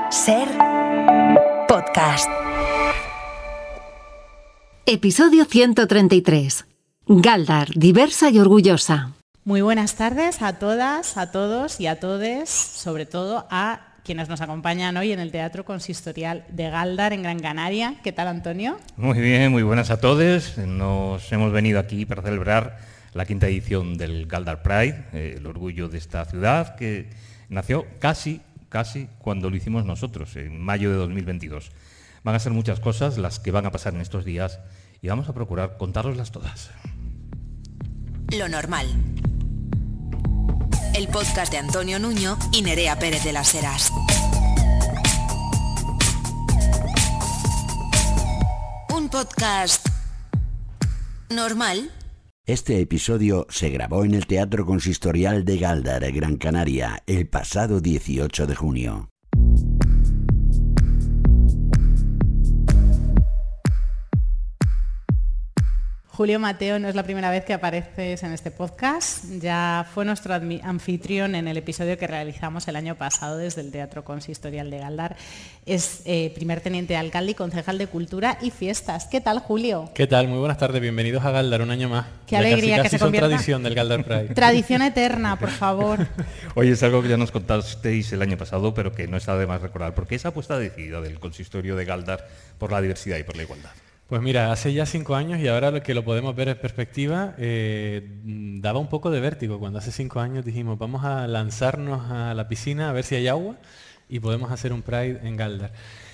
Ser podcast. Episodio 133. Galdar, diversa y orgullosa. Muy buenas tardes a todas, a todos y a todes, sobre todo a quienes nos acompañan hoy en el Teatro Consistorial de Galdar, en Gran Canaria. ¿Qué tal, Antonio? Muy bien, muy buenas a todos. Nos hemos venido aquí para celebrar la quinta edición del Galdar Pride, el orgullo de esta ciudad, que nació casi cuando lo hicimos nosotros, en mayo de 2022. Van a ser muchas cosas las que van a pasar en estos días y vamos a procurar contároslas todas. Lo normal. El podcast de Antonio Nuño y Nerea Pérez de las Heras. Un podcast normal. Este episodio se grabó en el Teatro Consistorial de Galdar, Gran Canaria, el pasado 18 de junio. Julio Mateo, no es la primera vez que apareces en este podcast. Ya fue nuestro anfitrión en el episodio que realizamos el año pasado desde el Teatro Consistorial de Galdar. Es primer teniente de alcalde y concejal de Cultura y Fiestas. ¿Qué tal, Julio? ¿Qué tal? Muy buenas tardes. Bienvenidos a Galdar un año más. Qué alegría casi que se convierta. Tradición del Galdar Pride. Tradición eterna, por favor. Oye, es algo que ya nos contasteis el año pasado, pero que no está de más recordar. ¿Por qué esa apuesta decidida del Consistorio de Galdar por la diversidad y por la igualdad? Pues mira, hace ya 5 años y ahora lo que lo podemos ver en perspectiva, daba un poco de vértigo cuando hace 5 años dijimos vamos a lanzarnos a la piscina a ver si hay agua y podemos hacer un Pride en Galdar.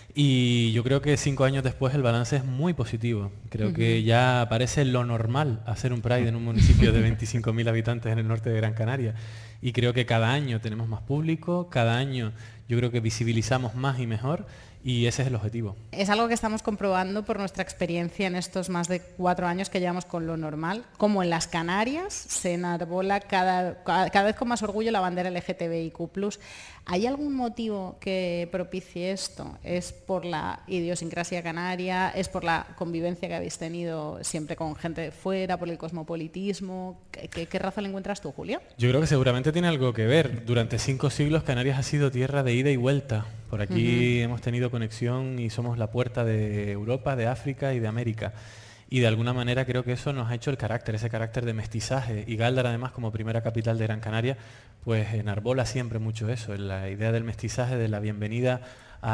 Y yo creo que 5 años después el balance es muy positivo. Creo que ya parece lo normal hacer un Pride en un municipio de 25.000 habitantes en el norte de Gran Canaria. Y creo que cada año tenemos más público, cada año yo creo que visibilizamos más y mejor. Y ese es el objetivo. Es algo que estamos comprobando por nuestra experiencia en estos más de 4 años que llevamos con Lo Normal, como en las Canarias se enarbola cada vez con más orgullo la bandera LGTBIQ+. ¿Hay algún motivo que propicie esto? ¿Es por la idiosincrasia canaria? ¿Es por la convivencia que habéis tenido siempre con gente de fuera, por el cosmopolitismo? ¿Qué razón le encuentras tú, Julio? Yo creo que seguramente tiene algo que ver. Durante 5 siglos Canarias ha sido tierra de ida y vuelta. Por aquí hemos tenido conexión y somos la puerta de Europa, de África y de América. Y de alguna manera creo que eso nos ha hecho el carácter, ese carácter de mestizaje. Y Galdar, además, como primera capital de Gran Canaria, pues enarbola siempre mucho eso, la idea del mestizaje, de la bienvenida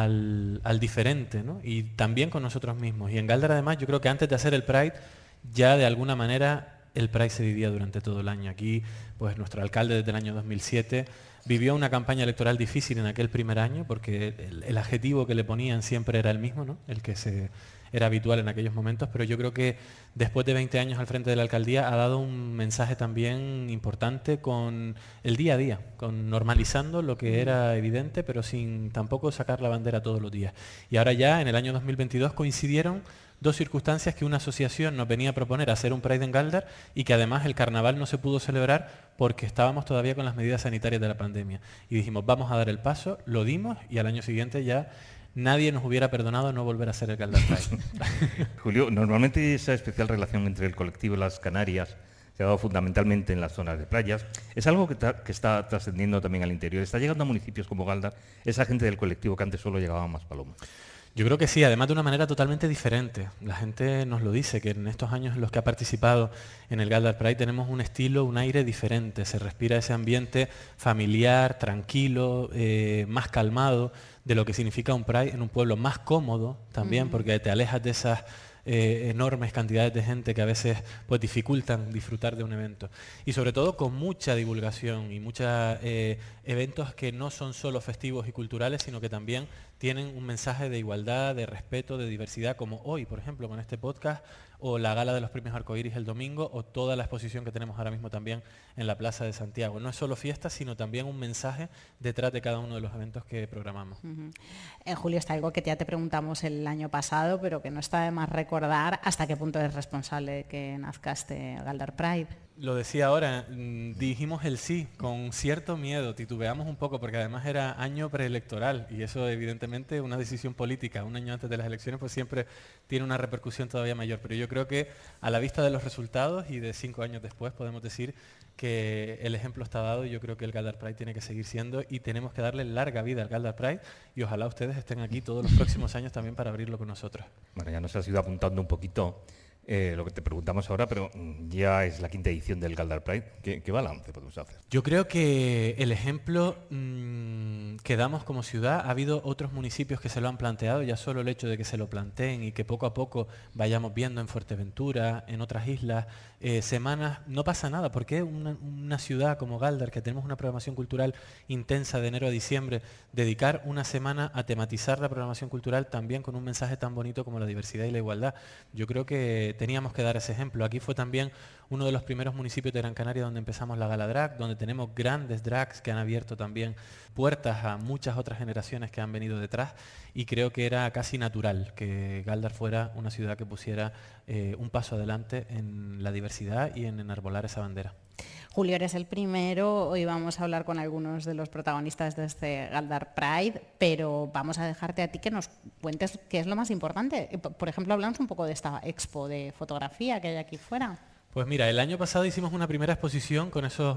al diferente, ¿no? Y también con nosotros mismos. Y en Galdar, además, yo creo que antes de hacer el Pride, ya de alguna manera el Pride se vivía durante todo el año. Aquí, pues nuestro alcalde desde el año 2007 vivió una campaña electoral difícil en aquel primer año, porque el adjetivo que le ponían siempre era el mismo, ¿no? El que era habitual en aquellos momentos, pero yo creo que después de 20 años al frente de la alcaldía ha dado un mensaje también importante con el día a día, con normalizando lo que era evidente, pero sin tampoco sacar la bandera todos los días. Y ahora ya, en el año 2022, coincidieron 2 circunstancias que una asociación nos venía a proponer hacer un Pride en Galdar y que además el carnaval no se pudo celebrar porque estábamos todavía con las medidas sanitarias de la pandemia. Y dijimos, vamos a dar el paso, lo dimos y al año siguiente ya nadie nos hubiera perdonado no volver a hacer el Galdar Pride. Julio, normalmente esa especial relación entre el colectivo y las Canarias se ha dado fundamentalmente en las zonas de playas. Es algo que está trascendiendo también al interior. Está llegando a municipios como Galdar esa gente del colectivo que antes solo llegaba a Maspalomas. Yo creo que sí, además de una manera totalmente diferente. La gente nos lo dice, que en estos años en los que ha participado en el Galdar Pride tenemos un estilo, un aire diferente. Se respira ese ambiente familiar, tranquilo, más calmado, de lo que significa un Pride en un pueblo más cómodo también, porque te alejas de esas enormes cantidades de gente que a veces pues dificultan disfrutar de un evento. Y sobre todo con mucha divulgación y muchos eventos que no son solo festivos y culturales, sino que también tienen un mensaje de igualdad, de respeto, de diversidad, como hoy, por ejemplo, con este podcast, o la gala de los premios Arcoíris el domingo, o toda la exposición que tenemos ahora mismo también en la Plaza de Santiago. No es solo fiesta, sino también un mensaje detrás de cada uno de los eventos que programamos. Julio, está algo que ya te preguntamos el año pasado, pero que no está de más recordar hasta qué punto eres responsable de que nazca este Galdar Pride. lo decía ahora, dijimos el sí con cierto miedo, titubeamos un poco porque además era año preelectoral y eso evidentemente una decisión política un año antes de las elecciones pues siempre tiene una repercusión todavía mayor, pero yo creo que a la vista de los resultados y de 5 años después podemos decir que el ejemplo está dado y yo creo que el Galdar Pride tiene que seguir siendo y tenemos que darle larga vida al Galdar Pride y ojalá ustedes estén aquí todos los próximos años también para abrirlo con nosotros. Bueno, ya nos has ido apuntando un poquito lo que te preguntamos ahora, pero ya es la 5ª edición del Galdar Pride. ¿Qué balance podemos hacer? Yo creo que el ejemplo que damos como ciudad, ha habido otros municipios que se lo han planteado, ya solo el hecho de que se lo planteen y que poco a poco vayamos viendo en Fuerteventura, en otras islas, semanas, no pasa nada, porque una ciudad como Galdar, que tenemos una programación cultural intensa de enero a diciembre, dedicar una semana a tematizar la programación cultural también con un mensaje tan bonito como la diversidad y la igualdad. Yo creo que teníamos que dar ese ejemplo. Aquí fue también uno de los primeros municipios de Gran Canaria donde empezamos la Gala Drag, donde tenemos grandes drags que han abierto también puertas a muchas otras generaciones que han venido detrás y creo que era casi natural que Galdar fuera una ciudad que pusiera un paso adelante en la diversidad y en enarbolar esa bandera. Julio, eres el primero, hoy vamos a hablar con algunos de los protagonistas de este Galdar Pride, pero vamos a dejarte a ti que nos cuentes qué es lo más importante. Por ejemplo, hablamos un poco de esta expo de fotografía que hay aquí fuera. Pues mira, el año pasado hicimos una primera exposición con esos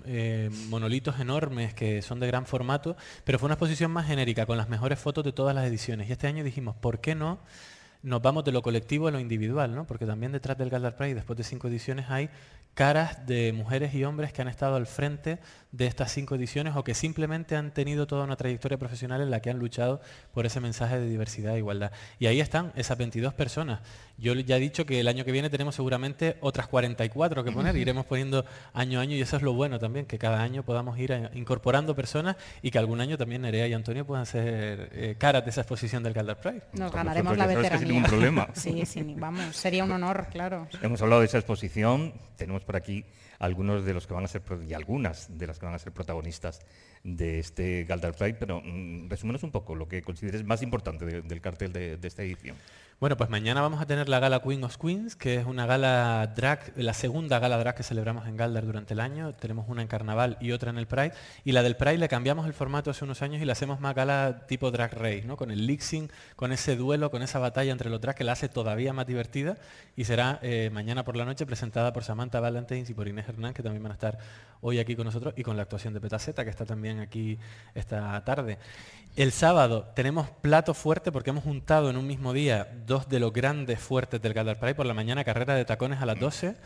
monolitos enormes que son de gran formato, pero fue una exposición más genérica, con las mejores fotos de todas las ediciones. Y este año dijimos, ¿por qué no nos vamos de lo colectivo a lo individual, ¿no? Porque también detrás del Galdar Pride, después de 5 ediciones, hay caras de mujeres y hombres que han estado al frente de estas 5 ediciones o que simplemente han tenido toda una trayectoria profesional en la que han luchado por ese mensaje de diversidad e igualdad. Y ahí están esas 22 personas. Yo ya he dicho que el año que viene tenemos seguramente otras 44 que poner, iremos poniendo año a año y eso es lo bueno también, que cada año podamos ir incorporando personas y que algún año también Nerea y Antonio puedan ser caras de esa exposición del Galdar Pride. Nos ganaremos la veteranía. Sin ningún problema. Sí, vamos, sería un honor, claro. Hemos hablado de esa exposición, tenemos por aquí algunos de los que van a ser y algunas de las que van a ser protagonistas de este Galdar Pride, pero resúmenos un poco lo que consideres más importante del cartel de esta edición. Bueno, pues mañana vamos a tener la gala Queen of Queens, que es una gala drag, la segunda gala drag que celebramos en Galdar durante el año. Tenemos una en Carnaval y otra en el Pride. Y la del Pride le cambiamos el formato hace unos años y la hacemos más gala tipo Drag Race, ¿no? Con el lip-sync, con ese duelo, con esa batalla entre los drag que la hace todavía más divertida. Y será mañana por la noche presentada por Samantha Valentines y por Inés Hernán, que también van a estar hoy aquí con nosotros, y con la actuación de Petaceta, que está también aquí esta tarde. El sábado tenemos plato fuerte porque hemos juntado en un mismo día 2 de los grandes fuertes del Galdar Pride. Por la mañana, carrera de tacones a las 12.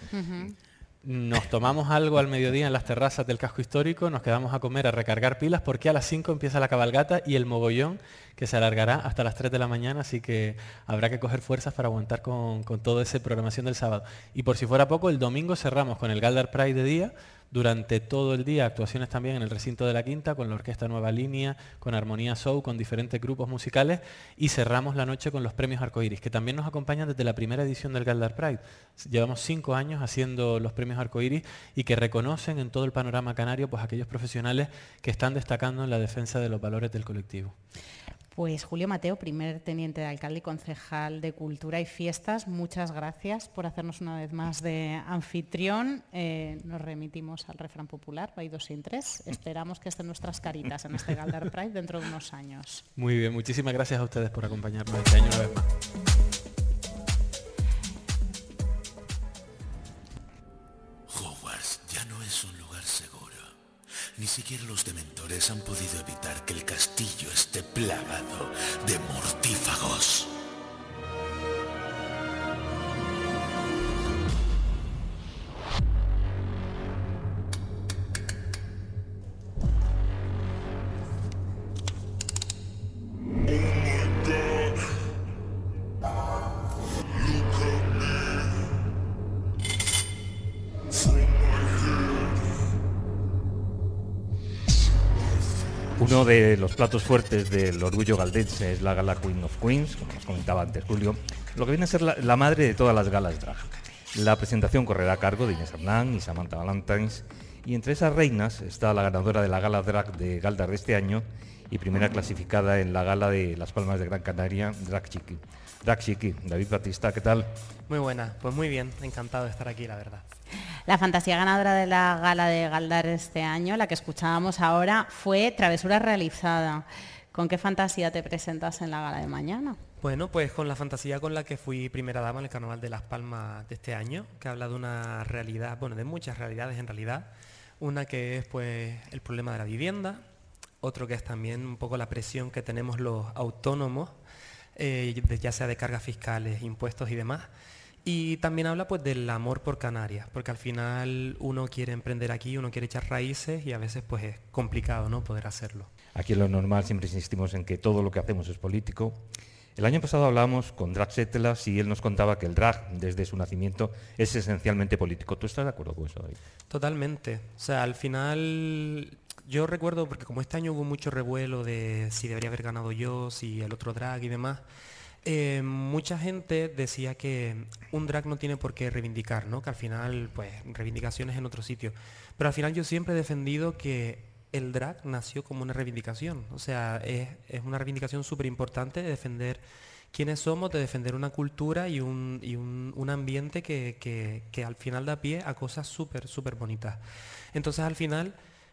Nos tomamos algo al mediodía en las terrazas del casco histórico, nos quedamos a comer, a recargar pilas, porque a las 5 empieza la cabalgata y el mogollón, que se alargará hasta las 3 de la mañana, así que habrá que coger fuerzas para aguantar con toda esa programación del sábado. Y por si fuera poco, el domingo cerramos con el Galdar Pride de día, durante todo el día actuaciones también en el recinto de la Quinta, con la Orquesta Nueva Línea, con Armonía Show, con diferentes grupos musicales, y cerramos la noche con los premios Arcoiris, que también nos acompañan desde la primera edición del Galdar Pride. Llevamos 5 años haciendo los premios Arcoiris y que reconocen en todo el panorama canario pues aquellos profesionales que están destacando en la defensa de los valores del colectivo. Pues Julio Mateo, primer teniente de alcalde y concejal de Cultura y Fiestas, muchas gracias por hacernos una vez más de anfitrión. Nos remitimos al refrán popular, hay 2 sin 3. Esperamos que estén nuestras caritas en este Galdar Pride dentro de unos años. Muy bien, muchísimas gracias a ustedes por acompañarnos este año una vez más. Hogwarts ya no es un lugar seguro. Ni siquiera los dementores han podido evitar que el castillo esté plagado de mortífagos. Uno de los platos fuertes del orgullo galdense es la gala Queen of Queens, como nos comentaba antes Julio, lo que viene a ser la madre de todas las galas drag. La presentación correrá a cargo de Inés Hernán y Samantha Valentines, y entre esas reinas está la ganadora de la gala drag de Galdar de este año y primera clasificada en la gala de Las Palmas de Gran Canaria, Drag Chiqui. Drag Chiqui, David Batista, ¿qué tal? Muy buena, pues muy bien, encantado de estar aquí, la verdad. La fantasía ganadora de la gala de Galdar este año, la que escuchábamos ahora, fue Travesura Realizada. ¿Con qué fantasía te presentas en la gala de mañana? Bueno, pues con la fantasía con la que fui primera dama en el Carnaval de Las Palmas de este año, que habla de una realidad, bueno, de muchas realidades en realidad. Una que es pues el problema de la vivienda, otro que es también un poco la presión que tenemos los autónomos, ya sea de cargas fiscales, impuestos y demás. Y también habla pues del amor por Canarias, porque al final uno quiere emprender aquí, uno quiere echar raíces y a veces pues es complicado, ¿no?, poder hacerlo. Aquí en Lo Normal siempre insistimos en que todo lo que hacemos es político. El año pasado hablábamos con Drag Settelas y él nos contaba que el drag, desde su nacimiento, es esencialmente político. ¿Tú estás de acuerdo con eso, David? Totalmente. O sea, al final yo recuerdo, porque como este año hubo mucho revuelo de si debería haber ganado yo, si el otro drag y demás, mucha gente decía que un drag no tiene por qué reivindicar, ¿no? Que al final, pues, reivindicaciones en otro sitio. Pero al final yo siempre he defendido que el drag nació como una reivindicación. O sea, es una reivindicación súper importante de defender quiénes somos, de defender una cultura y un ambiente que al final da pie a cosas súper, súper bonitas. Entonces, al final,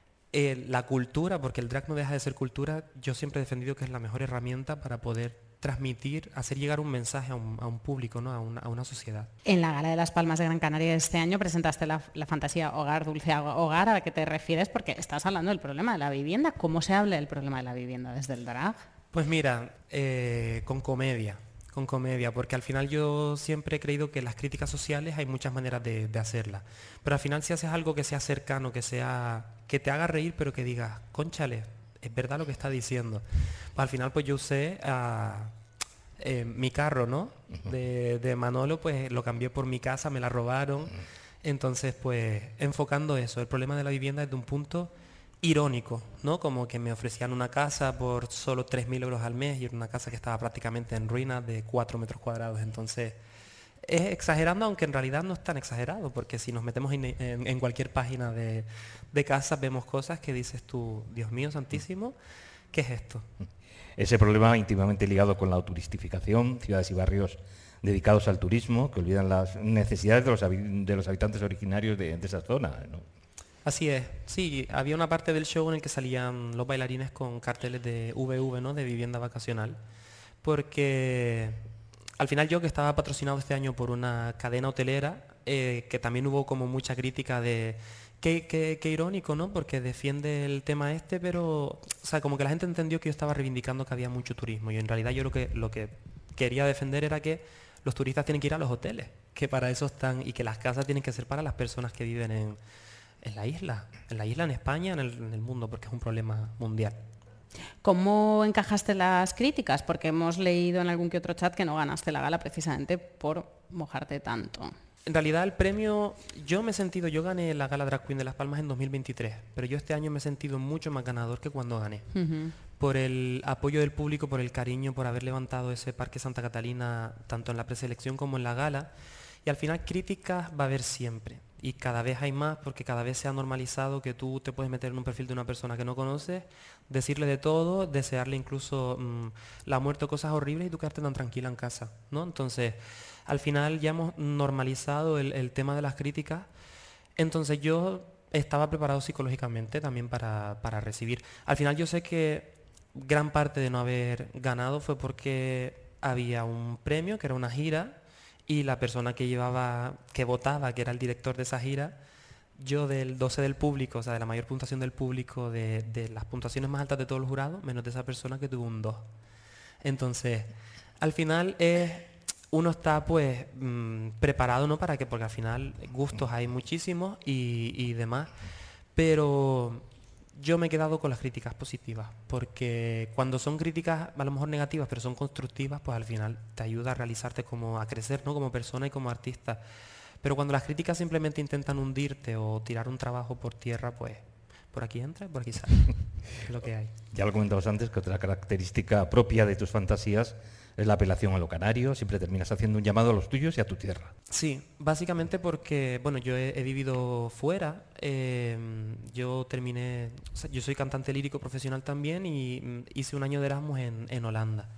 la cultura, porque el drag no deja de ser cultura, yo siempre he defendido que es la mejor herramienta para poder transmitir, hacer llegar un mensaje a un público, ¿no?, a una sociedad. En la gala de Las Palmas de Gran Canaria de este año presentaste la fantasía Hogar, Dulce Hogar. ¿A la que te refieres? Porque estás hablando del problema de la vivienda. ¿Cómo se habla del problema de la vivienda desde el drag? Pues mira, con comedia, porque al final yo siempre he creído que las críticas sociales hay muchas maneras de hacerlas, pero al final si haces algo que sea cercano, que te haga reír, pero que digas, cónchale, es verdad lo que está diciendo. Pues al final pues yo usé mi carro, ¿no?, de Manolo, pues lo cambié por mi casa, me la robaron. Entonces pues enfocando eso, el problema de la vivienda desde un punto irónico, ¿no? Como que me ofrecían una casa por solo 3.000 euros al mes y era una casa que estaba prácticamente en ruinas de 4 metros cuadrados. Entonces es exagerando, aunque en realidad no es tan exagerado, porque si nos metemos en cualquier página de casas vemos cosas que dices tú, Dios mío santísimo, ¿qué es esto? Ese problema íntimamente ligado con la turistificación, ciudades y barrios dedicados al turismo, que olvidan las necesidades de los habitantes originarios de esa zona, ¿no? Así es, sí, había una parte del show en el que salían los bailarines con carteles de VV, ¿no?, de vivienda vacacional, porque al final yo, que estaba patrocinado este año por una cadena hotelera, que también hubo como mucha crítica de qué irónico, ¿no?, porque defiende el tema este, pero o sea, como que la gente entendió que yo estaba reivindicando que había mucho turismo, y en realidad yo lo que quería defender era que los turistas tienen que ir a los hoteles, que para eso están, y que las casas tienen que ser para las personas que viven en la isla, en España, en el mundo, porque es un problema mundial. ¿Cómo encajaste las críticas? Porque hemos leído en algún que otro chat que no ganaste la gala precisamente por mojarte tanto. En realidad el premio, yo gané la Gala Drag Queen de Las Palmas en 2023, pero yo este año me he sentido mucho más ganador que cuando gané. Por el apoyo del público, por el cariño, por haber levantado ese Parque Santa Catalina, tanto en la preselección como en la gala. Y al final críticas va a haber siempre. Y cada vez hay más, porque cada vez se ha normalizado que tú te puedes meter en un perfil de una persona que no conoces, decirle de todo, desearle incluso la muerte o cosas horribles y tú quedarte tan tranquila en casa, ¿no? Entonces, al final ya hemos normalizado el tema de las críticas. Entonces yo estaba preparado psicológicamente también para recibir. Al final yo sé que gran parte de no haber ganado fue porque había un premio, que era una gira, y la persona que votaba, que era el director de esa gira, yo del 12 del público, o sea, de la mayor puntuación del público, de las puntuaciones más altas de todos los jurados, menos de esa persona que tuvo un 2. Entonces, al final uno está pues preparado, ¿no?, porque al final gustos hay muchísimos y demás, pero yo me he quedado con las críticas positivas, porque cuando son críticas a lo mejor negativas, pero son constructivas, pues al final te ayuda a realizarte, a crecer, ¿no?, como persona y como artista. Pero cuando las críticas simplemente intentan hundirte o tirar un trabajo por tierra, pues por aquí entra y por aquí sale. Es lo que hay. Ya lo comentabas antes, que otra característica propia de tus fantasías es la apelación a lo canario, siempre terminas haciendo un llamado a los tuyos y a tu tierra. Sí, básicamente porque, bueno, yo he vivido fuera, yo terminé, o sea, yo soy cantante lírico profesional también y hice un año de Erasmus en Holanda.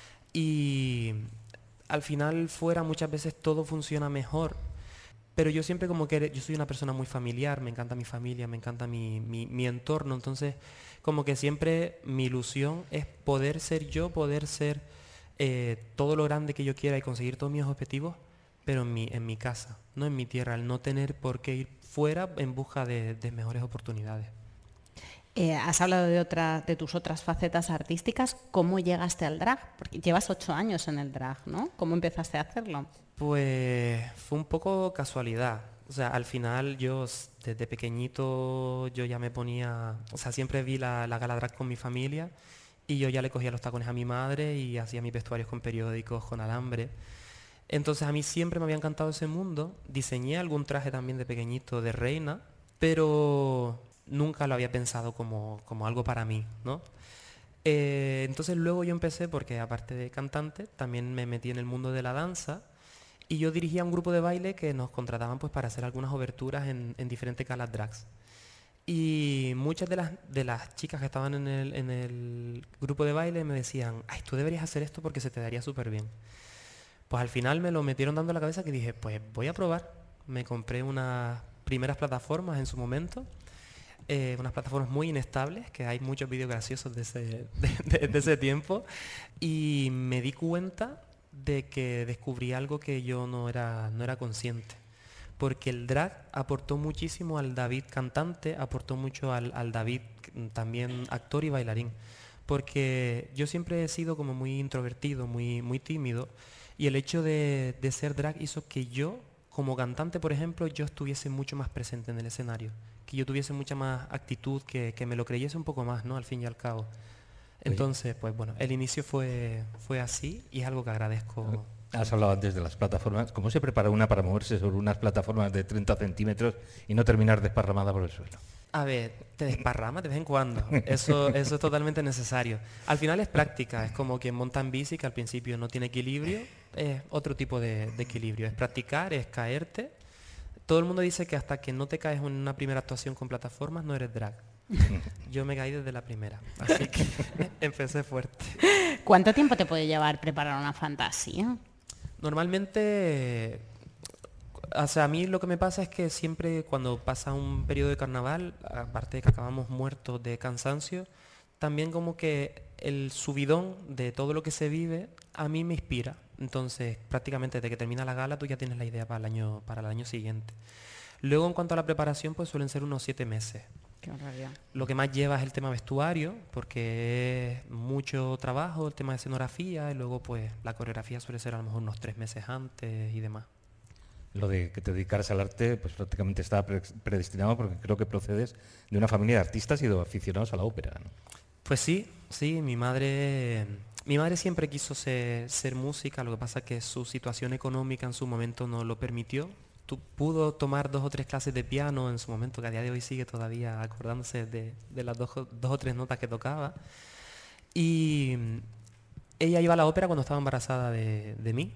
Y al final fuera muchas veces todo funciona mejor, pero yo siempre como que, yo soy una persona muy familiar, me encanta mi familia, me encanta mi entorno, entonces como que siempre mi ilusión es poder ser yo, poder ser todo lo grande que yo quiera y conseguir todos mis objetivos, pero en mi casa, no en mi tierra, al no tener por qué ir fuera en busca de mejores oportunidades. Has hablado de tus otras facetas artísticas. ¿Cómo llegaste al drag? Porque llevas 8 años en el drag, ¿no? ¿Cómo empezaste a hacerlo? Pues fue un poco casualidad. O sea, al final yo desde pequeñito yo ya me ponía, o sea, siempre vi la gala drag con mi familia y yo ya le cogía los tacones a mi madre y hacía mis vestuarios con periódicos, con alambre. Entonces a mí siempre me había encantado ese mundo. Diseñé algún traje también de pequeñito de reina, pero nunca lo había pensado como algo para mí, ¿no? Entonces luego yo empecé, porque aparte de cantante, también me metí en el mundo de la danza y yo dirigía un grupo de baile que nos contrataban pues para hacer algunas oberturas en diferentes galas drags. Y muchas de las chicas que estaban en el grupo de baile me decían, ay, tú deberías hacer esto porque se te daría súper bien. Pues al final me lo metieron dando a la cabeza que dije, pues voy a probar. Me compré unas primeras plataformas en su momento, unas plataformas muy inestables, que hay muchos vídeos graciosos de ese tiempo, y me di cuenta de que descubrí algo que yo no era consciente. Porque el drag aportó muchísimo al David cantante, aportó mucho al David también actor y bailarín. Porque yo siempre he sido como muy introvertido, muy tímido, y el hecho de ser drag hizo que yo, como cantante, por ejemplo, yo estuviese mucho más presente en el escenario, que yo tuviese mucha más actitud, que me lo creyese un poco más, ¿no? Al fin y al cabo. Entonces, pues bueno, el inicio fue así y es algo que agradezco. Has hablado antes de las plataformas. ¿Cómo se prepara una para moverse sobre unas plataformas de 30 centímetros y no terminar desparramada por el suelo? A ver, te desparramas de vez en cuando. Eso es totalmente necesario. Al final es práctica. Es como quien monta en bici, que al principio no tiene equilibrio. Es otro tipo de equilibrio. Es practicar, es caerte. Todo el mundo dice que hasta que no te caes en una primera actuación con plataformas no eres drag. Yo me caí desde la primera, así que empecé fuerte. ¿Cuánto tiempo te puede llevar preparar una fantasía? Normalmente, o sea, a mí lo que me pasa es que siempre cuando pasa un periodo de carnaval, aparte de que acabamos muertos de cansancio, también como que el subidón de todo lo que se vive a mí me inspira. Entonces, prácticamente desde que termina la gala tú ya tienes la idea para el año siguiente. Luego, en cuanto a la preparación, pues suelen ser unos 7 meses. Qué barbaridad. Lo que más lleva es el tema vestuario, porque es mucho trabajo, el tema de escenografía, y luego pues la coreografía suele ser a lo mejor unos 3 meses antes y demás. Lo de que te dedicaras al arte, pues prácticamente estaba predestinado, porque creo que procedes de una familia de artistas y de aficionados a la ópera, ¿no? Pues sí, mi madre siempre quiso ser música, lo que pasa es que su situación económica en su momento no lo permitió. Pudo tomar 2 o 3 clases de piano en su momento, que a día de hoy sigue todavía acordándose de las 2 o 3 notas que tocaba. Y ella iba a la ópera cuando estaba embarazada de mí.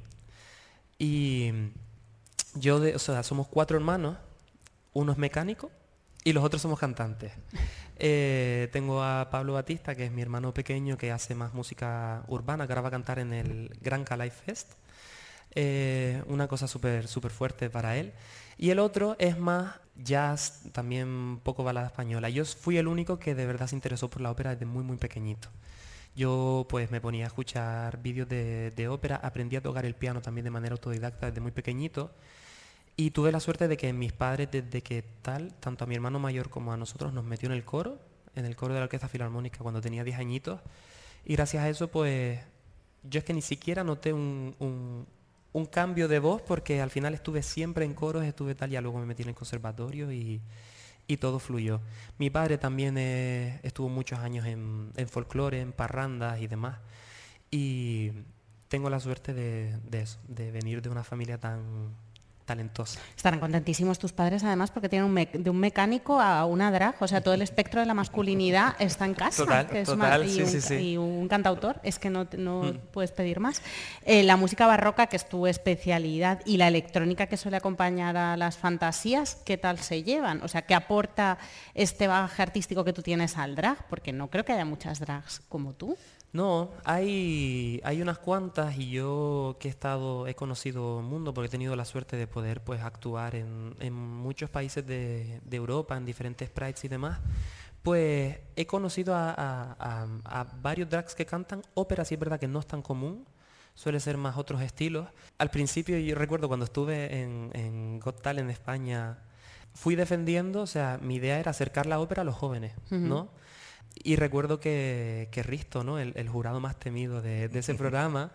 Y yo, o sea, somos 4 hermanos, uno es mecánico y los otros somos cantantes. Tengo a Pablo Batista, que es mi hermano pequeño, que hace más música urbana, que ahora va a cantar en el Gran Calais Fest. Una cosa súper fuerte para él. Y el otro es más jazz, también poco balada española. Yo fui el único que de verdad se interesó por la ópera desde muy pequeñito. Yo pues me ponía a escuchar vídeos de ópera, aprendí a tocar el piano también de manera autodidacta desde muy pequeñito. Y tuve la suerte de que mis padres, desde que tanto a mi hermano mayor como a nosotros, nos metió en el coro de la Orquesta Filarmónica cuando tenía 10 añitos. Y gracias a eso pues yo es que ni siquiera noté un cambio de voz, porque al final estuve siempre en coros, ya luego me metí en el conservatorio y todo fluyó. Mi padre también estuvo muchos años en folclore, en parrandas y demás. Y tengo la suerte de eso, de venir de una familia tan talentosa. Estarán contentísimos tus padres además porque tienen de un mecánico a una drag, o sea, todo el espectro de la masculinidad está en casa. Y un cantautor, es que no puedes pedir más. La música barroca, que es tu especialidad, y la electrónica que suele acompañar a las fantasías, ¿qué tal se llevan? O sea, ¿qué aporta este bagaje artístico que tú tienes al drag? Porque no creo que haya muchas drags como tú. No, hay unas cuantas, y yo que he conocido el mundo porque he tenido la suerte de poder pues actuar en muchos países de Europa, en diferentes prides y demás, pues he conocido a varios drags que cantan ópera. Sí es verdad que no es tan común, suele ser más otros estilos. Al principio yo recuerdo cuando estuve en Got Talent en España, fui defendiendo, o sea, mi idea era acercar la ópera a los jóvenes, ¿no? Y recuerdo que Risto, ¿no? el jurado más temido de ese programa,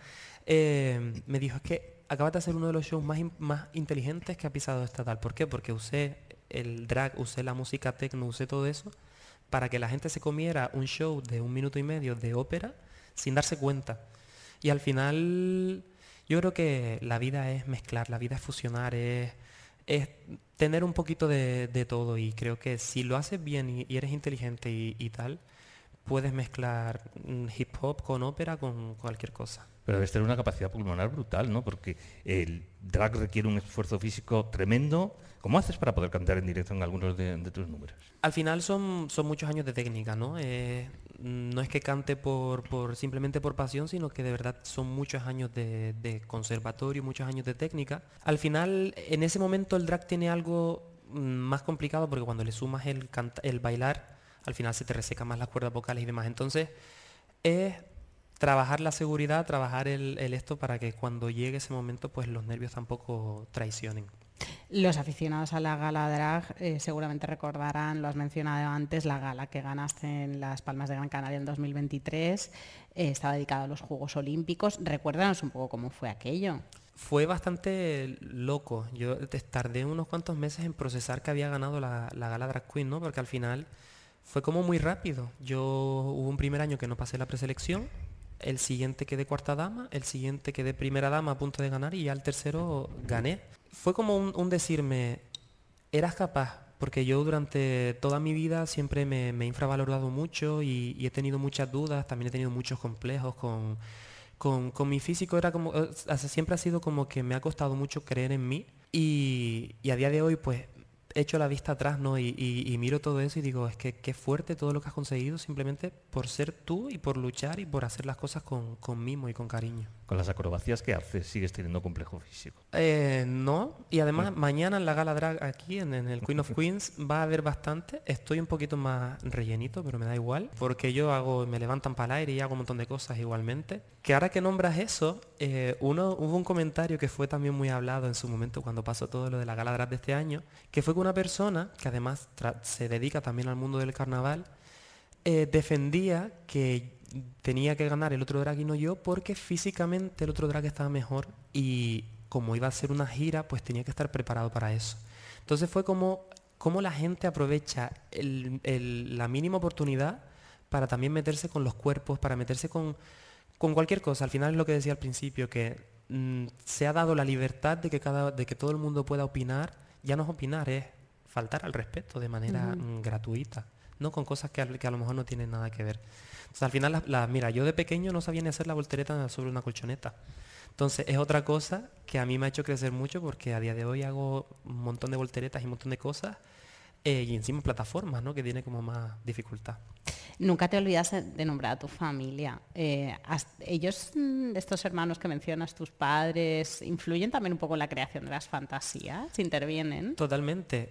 me dijo, es que acabas de hacer uno de los shows más inteligentes que ha pisado estatal. ¿Por qué? Porque usé el drag, usé la música techno, usé todo eso para que la gente se comiera un show de 1 minuto y medio de ópera sin darse cuenta. Y al final yo creo que la vida es mezclar, la vida es fusionar, es tener un poquito de todo, y creo que si lo haces bien y eres inteligente y tal, puedes mezclar hip hop con ópera, con cualquier cosa. Pero debes tener una capacidad pulmonar brutal, ¿no? Porque el drag requiere un esfuerzo físico tremendo. ¿Cómo haces para poder cantar en directo en algunos de tus números? Al final son muchos años de técnica, ¿no? No es que cante simplemente por pasión, sino que de verdad son muchos años de conservatorio, muchos años de técnica. Al final, en ese momento el drag tiene algo más complicado, porque cuando le sumas el bailar, al final se te resecan más las cuerdas vocales y demás. Entonces, es trabajar la seguridad, trabajar el esto, para que cuando llegue ese momento, pues los nervios tampoco traicionen. Los aficionados a la gala drag seguramente recordarán, lo has mencionado antes, la gala que ganaste en Las Palmas de Gran Canaria en 2023. Estaba dedicado a los Juegos Olímpicos. Recuérdanos un poco cómo fue aquello. Fue bastante loco. Yo tardé unos cuantos meses en procesar que había ganado la gala Drag Queen, ¿no? Porque al final fue como muy rápido. Hubo un primer año que no pasé la preselección, el siguiente quedé cuarta dama, el siguiente quedé primera dama a punto de ganar, y ya el tercero gané. Fue como un decirme, eras capaz, porque yo durante toda mi vida siempre me he infravalorado mucho y he tenido muchas dudas, también he tenido muchos complejos con mi físico. Era como, siempre ha sido como que me ha costado mucho creer en mí, y a día de hoy pues echo la vista atrás, ¿no? Y miro todo eso y digo, es que qué fuerte todo lo que has conseguido, simplemente por ser tú y por luchar y por hacer las cosas con mimo y con cariño. Con las acrobacias que haces, ¿sigues teniendo complejo físico? No, y además mañana en la gala drag aquí, en el Queen of Queens, va a haber bastante. Estoy un poquito más rellenito, pero me da igual, porque me levantan para el aire y hago un montón de cosas igualmente. Que ahora que nombras eso, hubo un comentario que fue también muy hablado en su momento cuando pasó todo lo de la gala drag de este año, que fue que una persona, que además se dedica también al mundo del carnaval, defendía que tenía que ganar el otro drag y no yo, porque físicamente el otro drag estaba mejor, y como iba a ser una gira, pues tenía que estar preparado para eso. Entonces fue como la gente aprovecha la mínima oportunidad para también meterse con los cuerpos, para meterse con cualquier cosa. Al final es lo que decía al principio, que se ha dado la libertad de que todo el mundo pueda opinar. Ya no es opinar, es faltar al respeto de manera gratuita, no con cosas que a lo mejor no tienen nada que ver. Entonces, al final, mira, yo de pequeño no sabía ni hacer la voltereta sobre una colchoneta. Entonces es otra cosa que a mí me ha hecho crecer mucho, porque a día de hoy hago un montón de volteretas y un montón de cosas, y encima plataformas, ¿no? Que tiene como más dificultad. Nunca te olvidas de nombrar a tu familia. Ellos, estos hermanos que mencionas, tus padres, ¿influyen también un poco en la creación de las fantasías? ¿Intervienen? Totalmente.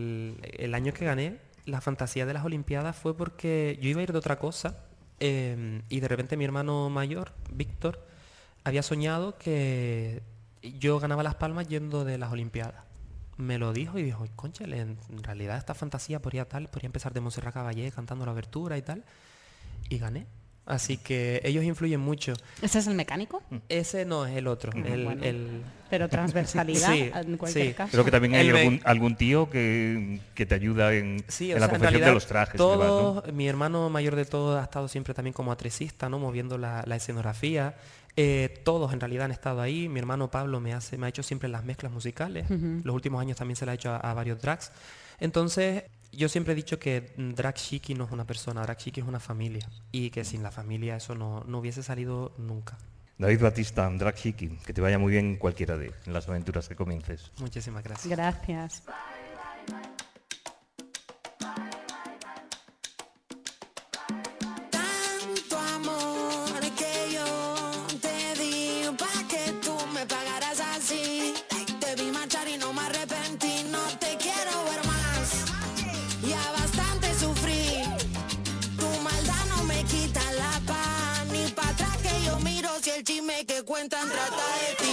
El año que gané la fantasía de las Olimpiadas fue porque yo iba a ir de otra cosa, y de repente mi hermano mayor, Víctor, había soñado que yo ganaba las palmas yendo de las Olimpiadas. Me lo dijo y dijo, cónchale, en realidad esta fantasía podría empezar de Montserrat Caballé cantando la abertura y tal. Y gané. Así que ellos influyen mucho. ¿Ese es el mecánico? Ese no es el otro. Pero transversalidad, Sí, en cualquier sí. caso. Creo que también hay algún tío que te ayuda en Sí, la confección de los trajes. Todos, ¿no? mi hermano mayor de todos ha estado siempre también como atresista, ¿no? Moviendo la escenografía. Todos en realidad han estado ahí. Mi hermano Pablo me ha hecho siempre las mezclas musicales. Los últimos años también se la ha hecho a varios drags. Entonces, yo siempre he dicho que Drag Chiqui no es una persona, Drag Chiqui es una familia. Y que sin la familia eso no hubiese salido nunca. David Batista, Drag Chiqui, que te vaya muy bien cualquiera de las aventuras que comiences. Muchísimas gracias. Gracias. Tanto amor que yo te di pa' que tú me pagaras así. Te vi marchar y no me arrepentí, no te quiero ver más. Ya bastante sufrí, tu maldad no me quita la paz. Ni para atrás que yo miro si el chisme que cuentan trata de ti.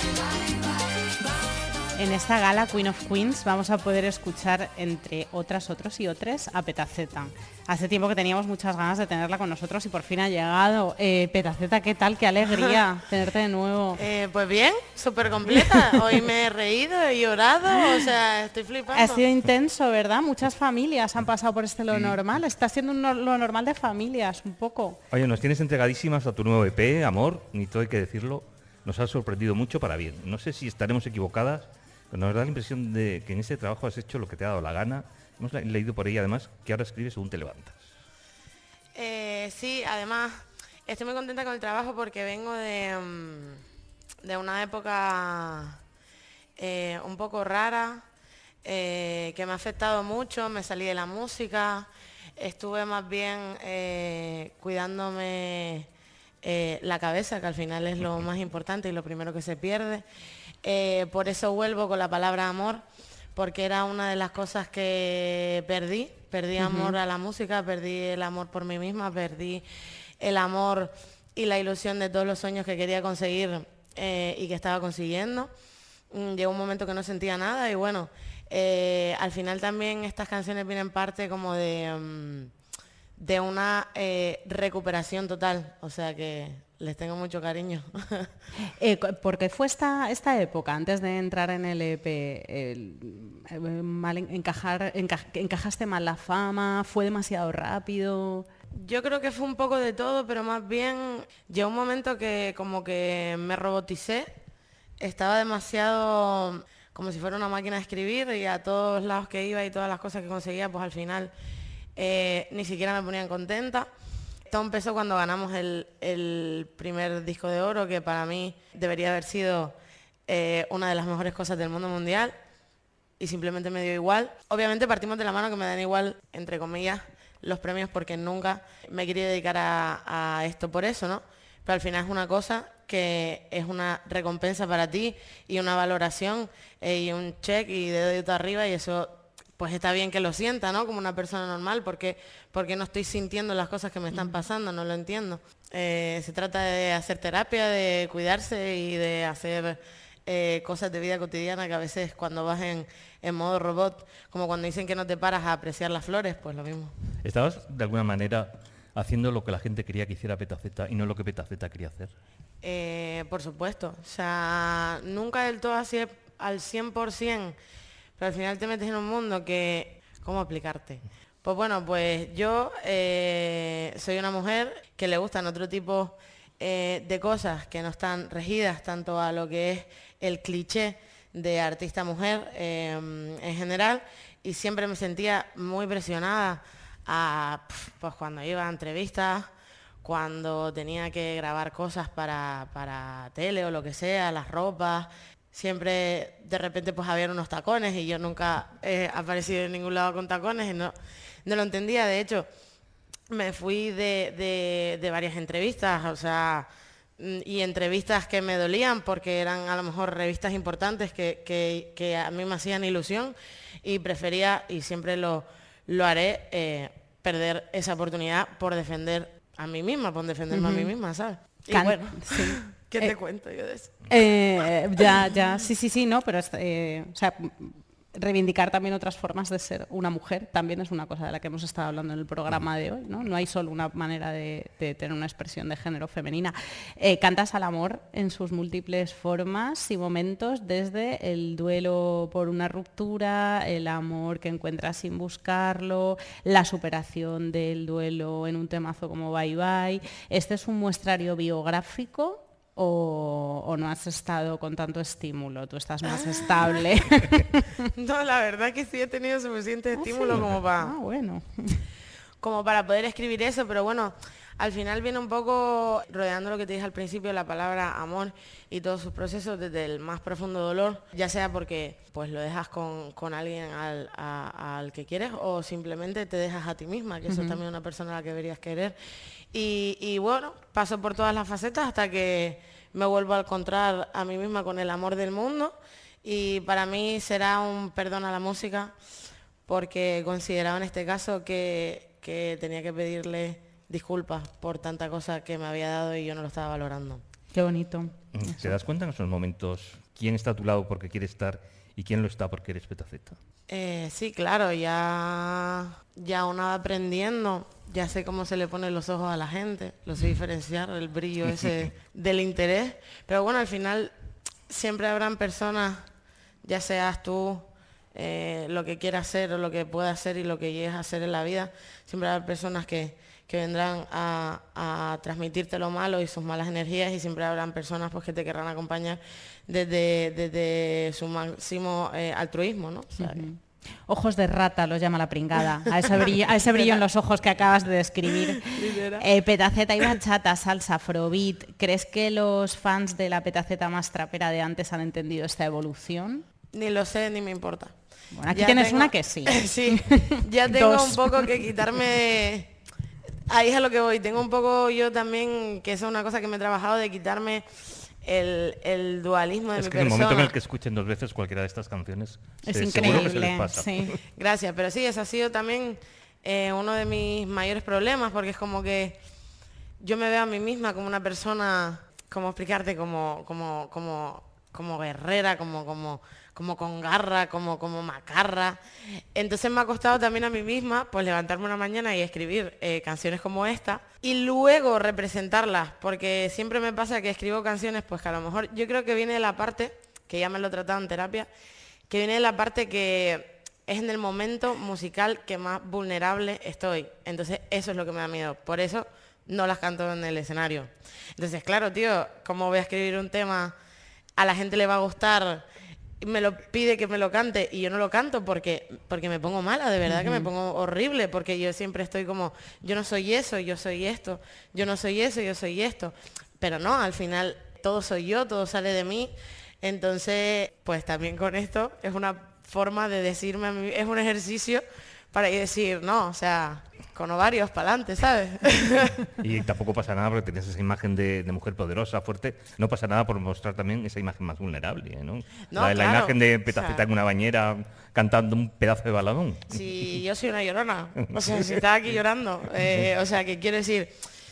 En esta gala Queen of Queens vamos a poder escuchar, entre otros y otras, a Petaceta. Hace tiempo que teníamos muchas ganas de tenerla con nosotros y por fin ha llegado. Petaceta, ¿qué tal? Qué alegría tenerte de nuevo. Pues bien, súper completa. Hoy me he reído, he llorado, o sea, estoy flipando. Ha sido intenso, ¿verdad? Muchas familias han pasado por este Lo Normal. Está siendo lo normal de familias, un poco. Oye, nos tienes entregadísimas a tu nuevo EP, Amor, ni todo hay que decirlo. Nos ha sorprendido mucho para bien. No sé si estaremos equivocadas, pero nos da la impresión de que en este trabajo has hecho lo que te ha dado la gana. Hemos leído por ahí además que ahora escribes según te levantas. Sí, además estoy muy contenta con el trabajo porque vengo de una época un poco rara, que me ha afectado mucho. Me salí de la música, estuve más bien cuidándome la cabeza, que al final es lo más importante y lo primero que se pierde. Por eso vuelvo con la palabra amor, porque era una de las cosas que perdí amor a la música, perdí el amor por mí misma, perdí el amor y la ilusión de todos los sueños que quería conseguir y que estaba consiguiendo. Llegó un momento que no sentía nada y bueno, al final también estas canciones vienen parte como de una recuperación total, o sea que les tengo mucho cariño. ¿Por qué fue esta época, antes de entrar en el EP, encajaste mal la fama, fue demasiado rápido? Yo creo que fue un poco de todo, pero más bien llegó un momento que como que me roboticé, estaba demasiado como si fuera una máquina de escribir y a todos lados que iba y todas las cosas que conseguía, pues al final ni siquiera me ponían contenta. Todo empezó cuando ganamos el primer disco de oro, que para mí debería haber sido una de las mejores cosas del mundo mundial y simplemente me dio igual. Obviamente partimos de la mano que me dan igual, entre comillas, los premios porque nunca me quería dedicar a esto por eso, ¿no? Pero al final es una cosa que es una recompensa para ti y una valoración y un check y dedito arriba y eso pues está bien que lo sienta, ¿no? Como una persona normal, porque no estoy sintiendo las cosas que me están pasando, no lo entiendo. Se trata de hacer terapia, de cuidarse y de hacer cosas de vida cotidiana que a veces cuando vas en modo robot, como cuando dicen que no te paras a apreciar las flores, pues lo mismo. ¿Estabas de alguna manera haciendo lo que la gente quería que hiciera Petaceta y no lo que Petaceta quería hacer? Por supuesto, o sea, nunca del todo así al 100%, pero al final te metes en un mundo que... ¿Cómo explicarte? Pues bueno, pues yo soy una mujer que le gustan otro tipo de cosas que no están regidas tanto a lo que es el cliché de artista mujer en general y siempre me sentía muy presionada pues cuando iba a entrevistas, cuando tenía que grabar cosas para tele o lo que sea, las ropas. Siempre de repente pues había unos tacones y yo nunca he aparecido en ningún lado con tacones y no lo entendía. De hecho, me fui de varias entrevistas, o sea, y entrevistas que me dolían porque eran a lo mejor revistas importantes que a mí me hacían ilusión y prefería, y siempre lo haré, perder esa oportunidad por defender a mí misma, por defenderme a mí misma, ¿sabes? Y bueno, sí. ¿Qué te cuento yo de eso? Sí, no, pero o sea, reivindicar también otras formas de ser una mujer, también es una cosa de la que hemos estado hablando en el programa de hoy, ¿no? No hay solo una manera de tener una expresión de género femenina. Cantas al amor en sus múltiples formas y momentos, desde el duelo por una ruptura, el amor que encuentras sin buscarlo, la superación del duelo en un temazo como Bye Bye. ¿Este es un muestrario biográfico o no has estado con tanto estímulo? Tú estás más estable. No, la verdad que sí he tenido suficiente estímulo sí. como para... Bueno. Como para poder escribir eso, pero bueno, al final viene un poco rodeando lo que te dije al principio, la palabra amor y todos sus procesos desde el más profundo dolor, ya sea porque pues lo dejas con alguien al que quieres o simplemente te dejas a ti misma, que eso es también una persona a la que deberías querer. Y bueno, paso por todas las facetas hasta que me vuelvo a encontrar a mí misma con el amor del mundo, y para mí será un perdón a la música, porque consideraba en este caso que tenía que pedirle disculpas por tanta cosa que me había dado y yo no lo estaba valorando. Qué bonito. ¿Te das cuenta en esos momentos quién está a tu lado porque quiere estar y quién lo está porque eres Petaceta? Sí, claro, ya uno va aprendiendo, ya sé cómo se le ponen los ojos a la gente, lo sé diferenciar, el brillo ese del interés, pero bueno, al final siempre habrán personas, ya seas tú, lo que quieras hacer o lo que puedas hacer y lo que llegues a hacer en la vida, siempre habrá personas que vendrán a transmitirte lo malo y sus malas energías, y siempre habrán personas pues que te querrán acompañar desde su máximo altruismo, ¿no? O sea, Ojos de rata los llama la pringada, a ese brillo en los ojos que acabas de describir. Petaceta y bachata, salsa, afrobeat. ¿Crees que los fans de la Petaceta más trapera de antes han entendido esta evolución? Ni lo sé, ni me importa. Bueno, aquí tienes una que sí. Sí, ya tengo Dos. un poco que quitarme... Ahí es a lo que voy. Tengo un poco yo también, que eso es una cosa que me he trabajado, de quitarme el dualismo de mi persona. Es que en el momento en el que escuchen 2 veces cualquiera de estas canciones, Es seguro que se les increíble, pasa. sí. Gracias, pero sí, ese ha sido también uno de mis mayores problemas, porque es como que yo me veo a mí misma como una persona, ¿cómo explicarte? Como guerrera, como con garra, como macarra. Entonces me ha costado también a mí misma pues levantarme una mañana y escribir canciones como esta y luego representarlas, porque siempre me pasa que escribo canciones pues que a lo mejor yo creo que viene de la parte, que ya me lo he tratado en terapia, que viene de la parte que es en el momento musical que más vulnerable estoy. Entonces eso es lo que me da miedo, por eso no las canto en el escenario. Entonces claro, tío, ¿cómo voy a escribir un tema? A la gente le va a gustar, me lo pide que me lo cante y yo no lo canto porque me pongo mala, de verdad que me pongo horrible, porque yo siempre estoy como, yo no soy eso, yo soy esto, yo no soy eso, yo soy esto. Pero no, al final todo soy yo, todo sale de mí. Entonces, pues también con esto es una forma de decirme a mí, es un ejercicio para decir, no, o sea, con ovarios para adelante, ¿sabes? Y tampoco pasa nada porque tienes esa imagen de mujer poderosa, fuerte. No pasa nada por mostrar también esa imagen más vulnerable, ¿no? No, La claro, imagen de Petaceta o sea, en una bañera cantando un pedazo de baladón. Si yo soy una llorona, o sea, si estaba aquí llorando, o sea, que quiero decir,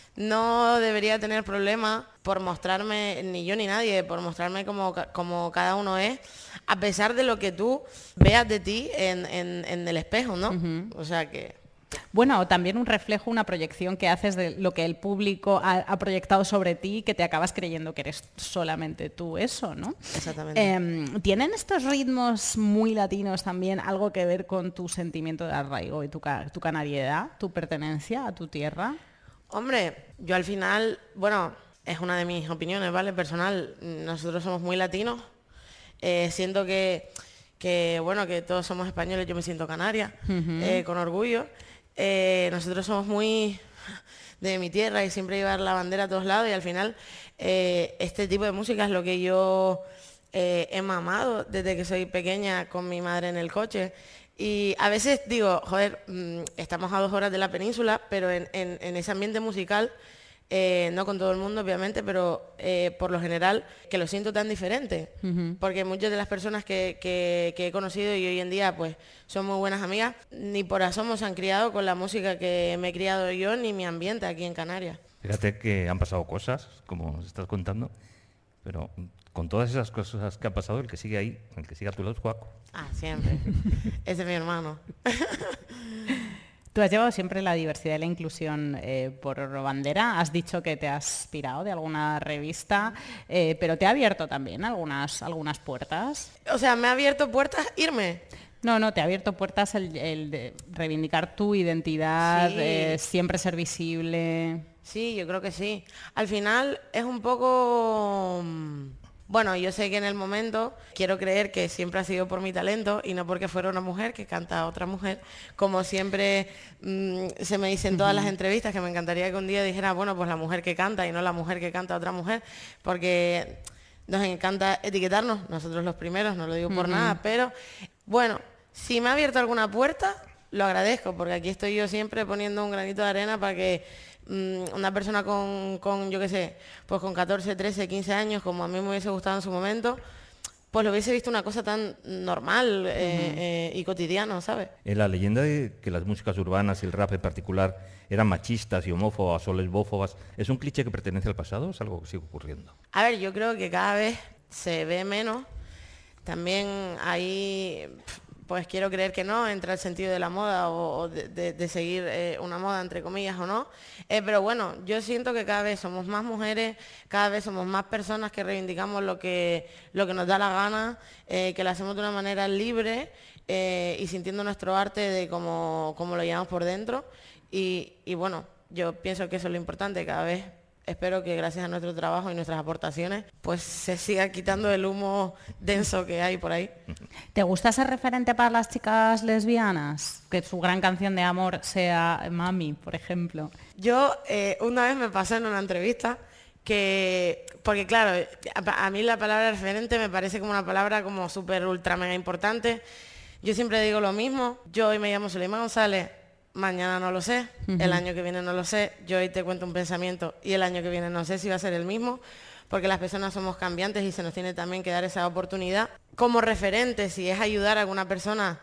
no debería tener problema por mostrarme, ni yo ni nadie, por mostrarme como cada uno es, a pesar de lo que tú veas de ti en el espejo, ¿no? O sea que... Bueno, o también un reflejo, una proyección que haces de lo que el público ha proyectado sobre ti, que te acabas creyendo que eres solamente tú eso, ¿no? Exactamente. ¿Tienen estos ritmos muy latinos también algo que ver con tu sentimiento de arraigo y tu canariedad, tu pertenencia a tu tierra? Hombre, yo al final, bueno, es una de mis opiniones, ¿vale? Personal, nosotros somos muy latinos. Siento que bueno, que todos somos españoles, yo me siento canaria, con orgullo. Nosotros somos muy de mi tierra y siempre llevar la bandera a todos lados, y al final este tipo de música es lo que yo he mamado desde que soy pequeña con mi madre en el coche. Y a veces digo, joder, estamos a 2 horas de la península, pero en ese ambiente musical, no con todo el mundo obviamente, pero por lo general que lo siento tan diferente, porque muchas de las personas que he conocido y hoy en día pues son muy buenas amigas, ni por asomo se han criado con la música que me he criado yo, ni mi ambiente aquí en Canarias. Fíjate que han pasado cosas, como nos estás contando, pero con todas esas cosas que ha pasado, el que sigue ahí, el que sigue a tu lado es Juaco. Ah, siempre. Ese es mi hermano. Tú has llevado siempre la diversidad y la inclusión por bandera. Has dicho que te has inspirado de alguna revista, pero te ha abierto también algunas puertas. O sea, me ha abierto puertas irme. No, te ha abierto puertas el de reivindicar tu identidad, Sí. siempre ser visible. Sí, yo creo que sí. Al final es un poco... Bueno, yo sé que en el momento quiero creer que siempre ha sido por mi talento y no porque fuera una mujer que canta a otra mujer. Como siempre se me dice en todas las entrevistas, que me encantaría que un día dijera, bueno, pues la mujer que canta y no la mujer que canta a otra mujer, porque nos encanta etiquetarnos, nosotros los primeros, no lo digo por nada, pero bueno, si me ha abierto alguna puerta, lo agradezco, porque aquí estoy yo siempre poniendo un granito de arena para que una persona con, yo qué sé, pues con 14, 13, 15 años, como a mí me hubiese gustado en su momento, pues lo hubiese visto una cosa tan normal y cotidiano, ¿sabes? La leyenda de que las músicas urbanas y el rap en particular eran machistas y homófobas o lesbófobas, ¿es un cliché que pertenece al pasado o es algo que sigue ocurriendo? A ver, yo creo que cada vez se ve menos. También ahí, pues quiero creer que no, entra el sentido de la moda o de seguir una moda, entre comillas, o no. Pero bueno, yo siento que cada vez somos más mujeres, cada vez somos más personas que reivindicamos lo que nos da la gana, que lo hacemos de una manera libre y sintiendo nuestro arte de cómo lo llevamos por dentro. Y bueno, yo pienso que eso es lo importante, cada vez. Espero que gracias a nuestro trabajo y nuestras aportaciones, pues se siga quitando el humo denso que hay por ahí. ¿Te gusta ser referente para las chicas lesbianas? Que su gran canción de amor sea Mami, por ejemplo. Yo una vez me pasé en una entrevista porque claro, a mí la palabra referente me parece como una palabra como súper ultra mega importante. Yo siempre digo lo mismo, yo hoy me llamo Soleima González, mañana no lo sé, el año que viene no lo sé, yo hoy te cuento un pensamiento y el año que viene no sé si va a ser el mismo, porque las personas somos cambiantes y se nos tiene también que dar esa oportunidad. Como referente, si es ayudar a alguna persona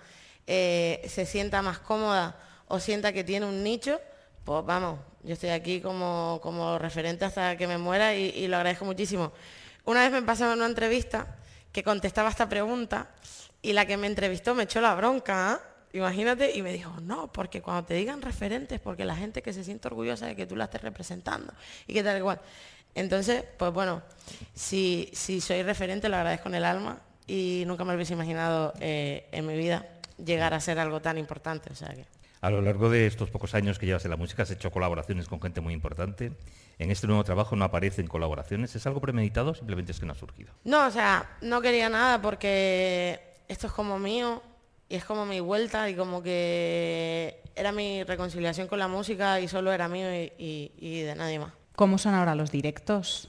se sienta más cómoda o sienta que tiene un nicho, pues vamos, yo estoy aquí como referente hasta que me muera y lo agradezco muchísimo. Una vez me pasó en una entrevista que contestaba esta pregunta y la que me entrevistó me echó la bronca, imagínate, y me dijo, no, porque cuando te digan referentes, porque la gente que se siente orgullosa de que tú la estés representando y que tal igual. Entonces, pues bueno, si soy referente lo agradezco en el alma y nunca me lo hubiese imaginado en mi vida llegar a ser algo tan importante. O sea que... A lo largo de estos pocos años que llevas en la música has hecho colaboraciones con gente muy importante. En este nuevo trabajo no aparecen colaboraciones. ¿Es algo premeditado o simplemente es que no ha surgido? No, o sea, no quería nada porque esto es como mío. Y es como mi vuelta y como que era mi reconciliación con la música y solo era mío y de nadie más. ¿Cómo son ahora los directos?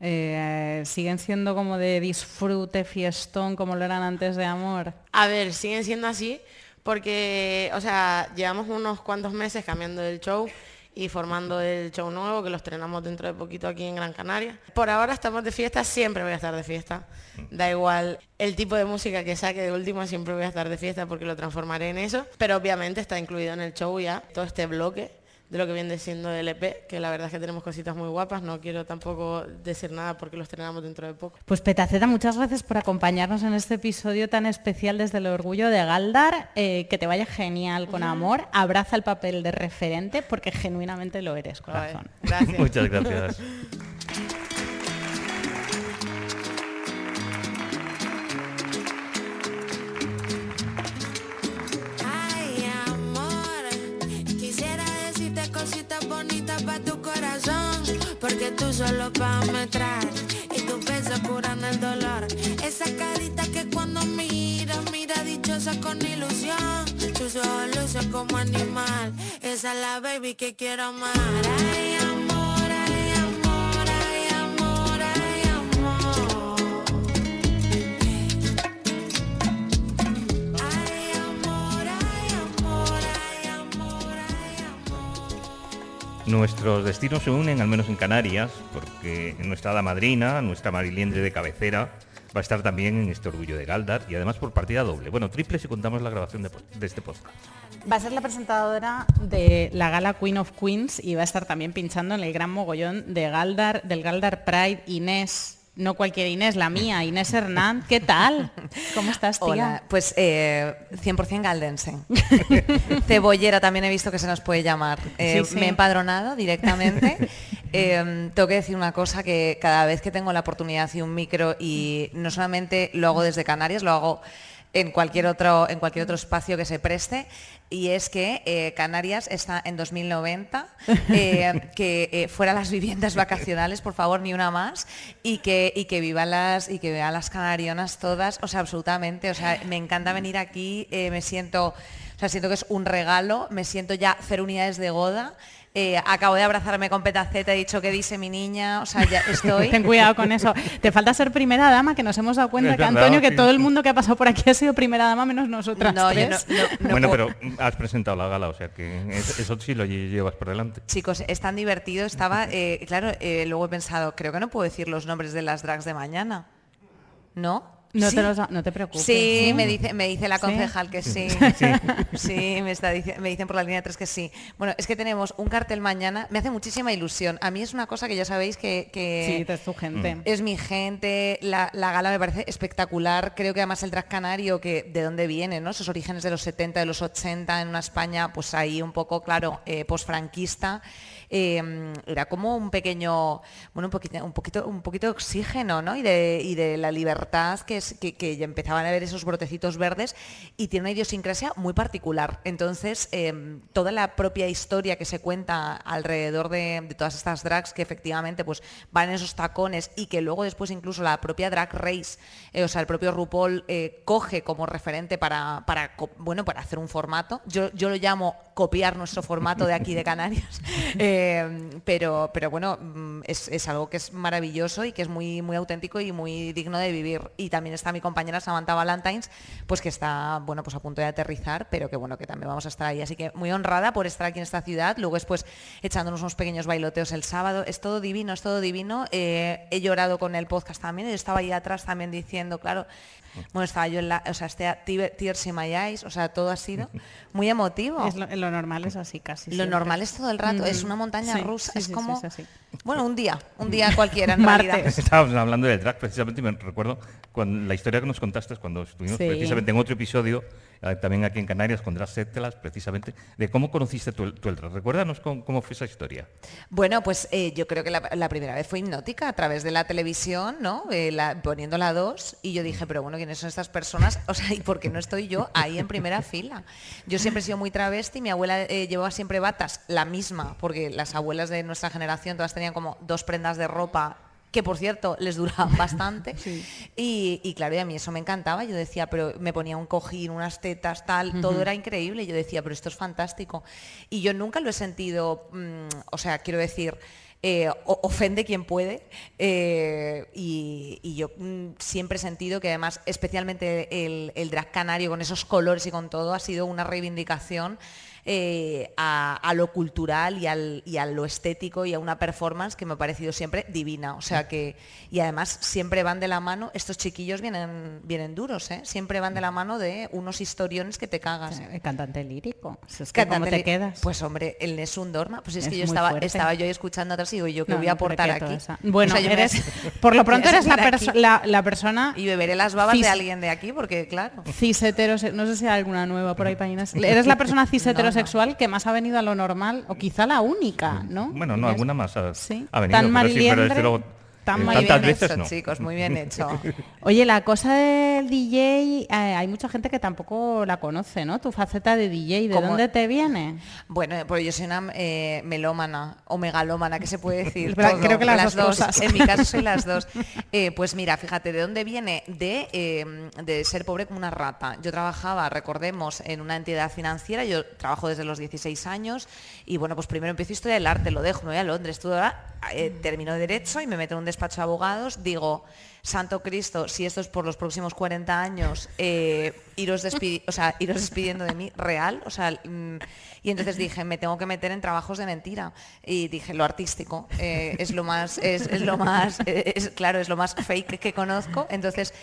¿Siguen siendo como de disfrute, fiestón, como lo eran antes de Amor? A ver, siguen siendo así porque, o sea, llevamos unos cuantos meses cambiando el show y formando el show nuevo que lo estrenamos dentro de poquito aquí en Gran Canaria. Por ahora estamos de fiesta, siempre voy a estar de fiesta. Da igual el tipo de música que saque de última, siempre voy a estar de fiesta porque lo transformaré en eso. Pero obviamente está incluido en el show ya todo este bloque de lo que viene siendo el EP, que la verdad es que tenemos cositas muy guapas. No quiero tampoco decir nada porque lo estrenamos dentro de poco. Pues Petaceta, muchas gracias por acompañarnos en este episodio tan especial desde el orgullo de Galdar. Que te vaya genial con Amor. Abraza el papel de referente porque genuinamente lo eres, corazón. Gracias. Muchas gracias. Ay, amor, quisiera decirte cositas bonitas para tu corazón, porque tú solo pa' me traes y tus besos curan el dolor. Esa carita que cuando mira dichosa con ilusión, tus ojos lucen como animal, esa es la baby que quiero amar. Ay, amor, ay, amor, ay, amor, ay, amor. Ay, amor, ay, amor, ay, amor, ay, amor. Nuestros destinos se unen, al menos en Canarias, porque nuestra hada madrina, nuestra mariliendre de cabecera, va a estar también en este orgullo de Galdar y además por partida doble. Bueno, triple si contamos la grabación de este podcast. Va a ser la presentadora de la gala Queen of Queens y va a estar también pinchando en el gran mogollón de Galdar, del Galdar Pride, Inés no cualquier Inés, la mía, Inés Hernán. ¿Qué tal? ¿Cómo estás, tía? Hola, pues 100% galdense. Cebollera también he visto que se nos puede llamar. Sí, sí. Me he empadronado directamente. Tengo que decir una cosa, que cada vez que tengo la oportunidad y un micro, y no solamente lo hago desde Canarias, lo hago en cualquier otro espacio que se preste, y es que Canarias está en 2090, que fuera las viviendas vacacionales, por favor, ni una más, y que vivan las canarionas todas, o sea, absolutamente, o sea, me encanta venir aquí, siento que es un regalo, me siento ya 0 unidades de Goda. Acabo de abrazarme con Petaceta, he dicho que dice mi niña, o sea, ya estoy. Ten cuidado con eso. Te falta ser primera dama, que nos hemos dado cuenta Es que verdad, Antonio, que sí. todo el mundo que ha pasado por aquí ha sido primera dama, menos nosotras No, yo tres. no Bueno, puedo. pero has presentado la gala, o sea que eso sí lo llevas por delante. Chicos, es tan divertido, luego he pensado, creo que no puedo decir los nombres de las drags de mañana, ¿no? No, ¿Sí? no te preocupes. Sí, me dice la ¿Sí? concejal que sí. Sí, me dicen por la línea 3 que sí. Bueno, es que tenemos un cartel mañana, me hace muchísima ilusión. A mí es una cosa que ya sabéis que Sí, es tu gente. es mi gente, la gala me parece espectacular. Creo que además el drag canario, que de dónde viene, ¿no? Esos orígenes de los 70, de los 80 en una España, pues ahí un poco, claro, posfranquista. Era como un pequeño, bueno, un poquito de oxígeno, ¿no? Y de la libertad que ya empezaban a ver esos brotecitos verdes, y tiene una idiosincrasia muy particular. Entonces, toda la propia historia que se cuenta alrededor de todas estas drags, que efectivamente pues van en esos tacones, y que luego después incluso la propia Drag Race, o sea, el propio RuPaul coge como referente para hacer un formato. Yo lo llamo copiar nuestro formato de aquí de Canarias. Pero bueno, es algo que es maravilloso y que es muy, muy auténtico y muy digno de vivir. Y también está mi compañera Samantha Valentines, pues que está, bueno, pues a punto de aterrizar, pero que bueno, que también vamos a estar ahí. Así que muy honrada por estar aquí en esta ciudad. Luego después echándonos unos pequeños bailoteos el sábado. Es todo divino, es todo divino. He llorado con el podcast también. Yo estaba ahí atrás también diciendo, claro, bueno, estaba yo Tears in My Eyes, o sea, todo ha sido muy emotivo. Lo normal es así casi. Lo siempre. normal es todo el rato, es una montaña Sí, rusa, sí, es sí, como, sí, es así. bueno, un día cualquiera en Martes. realidad. Estábamos hablando de drag precisamente, y me recuerdo la historia que nos contaste cuando estuvimos Sí. precisamente en otro episodio, también aquí en Canarias, con Drag Setelas, precisamente, de cómo conociste tú el drag. Recuérdanos cómo fue esa historia. Bueno, pues yo creo que la primera vez fue hipnótica a través de la televisión, ¿no? Poniendo la 2, y yo dije, pero bueno, ¿quiénes son estas personas? O sea, ¿y por qué no estoy yo ahí en primera fila? Yo siempre he sido muy travesti, mi abuela llevaba siempre batas, la misma, porque las abuelas de nuestra generación todas tenían como 2 prendas de ropa, que por cierto les duraban bastante. Sí. Y claro, y a mí eso me encantaba. Yo decía, pero me ponía un cojín, unas tetas, tal, todo era increíble. Yo decía, pero esto es fantástico. Y yo nunca lo he sentido, o sea, quiero decir, ofende quien puede, y yo siempre he sentido que además, especialmente el drag canario con esos colores y con todo, ha sido una reivindicación a lo cultural y a lo estético, y a una performance que me ha parecido siempre divina. O sea que, y además siempre van de la mano, estos chiquillos vienen duros, ¿eh? Siempre van de la mano de unos historiones que te cagas. Cantante lírico. Si es que ¿cómo te quedas? Pues hombre, el Nessun Dorma, pues es que yo muy estaba fuerte. yo escuchando atrás y digo, ¿yo qué No, voy a no, pero aportar que aquí? toda esa- Bueno, O sea, yo me- por lo pronto voy a eres la, seguir aquí la persona y beberé las babas cis- de alguien de aquí, porque claro. cis heterosexual, no sé si hay alguna nueva por ahí para Inés. Eres la persona cis heterosexual que más ha venido a lo normal, o quizá la única, ¿no? Bueno, no, Inés. alguna más Sí. ha venido, Tan pero sí, pero desde Mariliendre, luego, tan Muy tantas bien veces hecho, no. chicos, muy bien hecho. Oye, la cosa del DJ, hay mucha gente que tampoco la conoce, ¿no? Tu faceta de DJ, ¿de ¿Cómo? dónde te viene? Bueno, pues yo soy una melómana o megalómana, ¿qué se puede decir? Creo que las dos cosas. En mi caso soy las dos. Pues mira, fíjate, ¿de dónde viene? De ser pobre como una rata. Yo trabajaba, recordemos, en una entidad financiera, yo trabajo desde los 16 años, y bueno, pues primero empiezo historia del arte, lo dejo, me voy a Londres, termino de Derecho y me meto en un despacho de abogados, digo, Santo Cristo, si esto es por los próximos 40 años, iros despidiendo de mí, real, o sea, y entonces dije, me tengo que meter en trabajos de mentira, y dije, lo artístico es lo más, claro, es lo más fake que conozco, entonces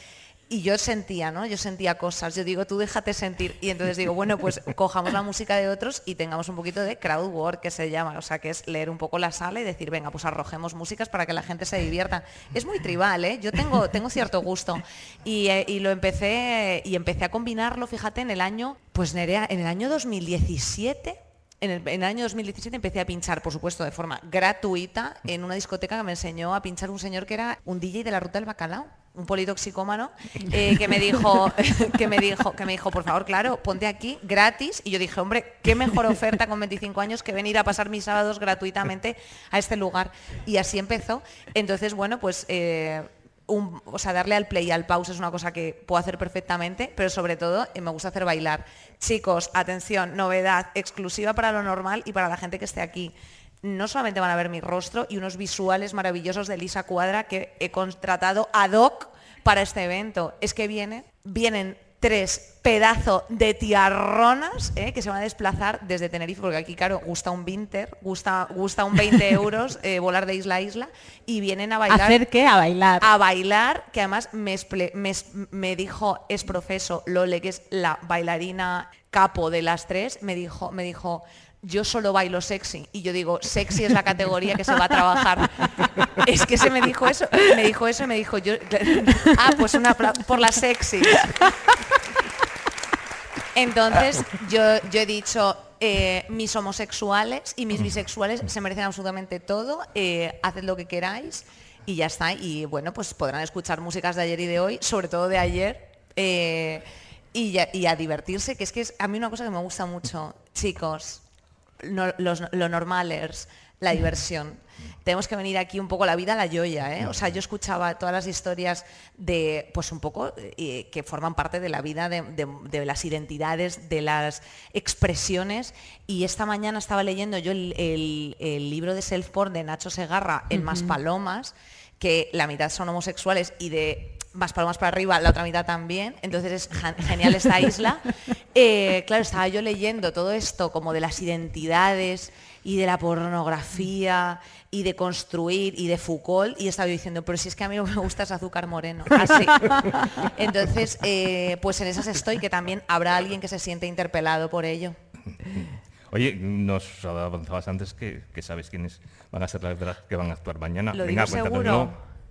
Y yo sentía, ¿no? Yo sentía cosas. Yo digo, tú déjate sentir. Y entonces digo, bueno, pues cojamos la música de otros y tengamos un poquito de crowd work, que se llama. O sea, que es leer un poco la sala y decir, venga, pues arrojemos músicas para que la gente se divierta. Es muy tribal, ¿eh? Yo tengo cierto gusto. Y lo empecé a combinarlo, fíjate, en el año, pues Nerea, en el año 2017... En el año 2017 empecé a pinchar, por supuesto, de forma gratuita en una discoteca que me enseñó a pinchar un señor que era un DJ de la Ruta del Bacalao, un politoxicómano, que me dijo, por favor, claro, ponte aquí gratis. Y yo dije, hombre, qué mejor oferta con 25 años que venir a pasar mis sábados gratuitamente a este lugar. Y así empezó. Entonces, bueno, pues... darle al play y al pause es una cosa que puedo hacer perfectamente, pero sobre todo me gusta hacer bailar. Chicos, atención, novedad, exclusiva para Lo Normal y para la gente que esté aquí. No solamente van a ver mi rostro y unos visuales maravillosos de Lisa Cuadra que he contratado ad hoc para este evento. Es que vienen 3 pedazos de tiarronas que se van a desplazar desde Tenerife, porque aquí, claro, gusta un vinter, gusta un 20 euros volar de isla a isla, y vienen a bailar. ¿Hacer qué? A bailar. A bailar, que además me dijo Esprofeso Lole, que es la bailarina capo de las 3, me dijo, yo solo bailo sexy. Y yo digo, sexy es la categoría que se va a trabajar. Es que se me dijo eso y me dijo yo, pues un aplauso por las sexy. Entonces yo he dicho, mis homosexuales y mis bisexuales se merecen absolutamente todo, haced lo que queráis y ya está. Y bueno, pues podrán escuchar músicas de ayer y de hoy, sobre todo de ayer, y a divertirse, que es a mí una cosa que me gusta mucho, chicos, lo normalers, la diversión. Tenemos que venir aquí un poco la vida a la yoya, ¿eh? O sea, yo escuchaba todas las historias de, pues un poco, que forman parte de la vida, de las identidades, de las expresiones, y esta mañana estaba leyendo yo el libro de Self-Porn de Nacho Segarra, en Maspalomas, que la mitad son homosexuales y de Maspalomas para arriba la otra mitad también, entonces es genial esta isla. Claro, estaba yo leyendo todo esto como de las identidades y de la pornografía y de construir y de Foucault, y estaba yo diciendo, pero si es que a mí lo que me gusta es azúcar moreno. Así. Entonces, pues en esas estoy, que también habrá alguien que se siente interpelado por ello. Oye, nos avanzabas antes que sabes quiénes van a ser las drag que van a actuar mañana. ¿Lo Venga, digo seguro?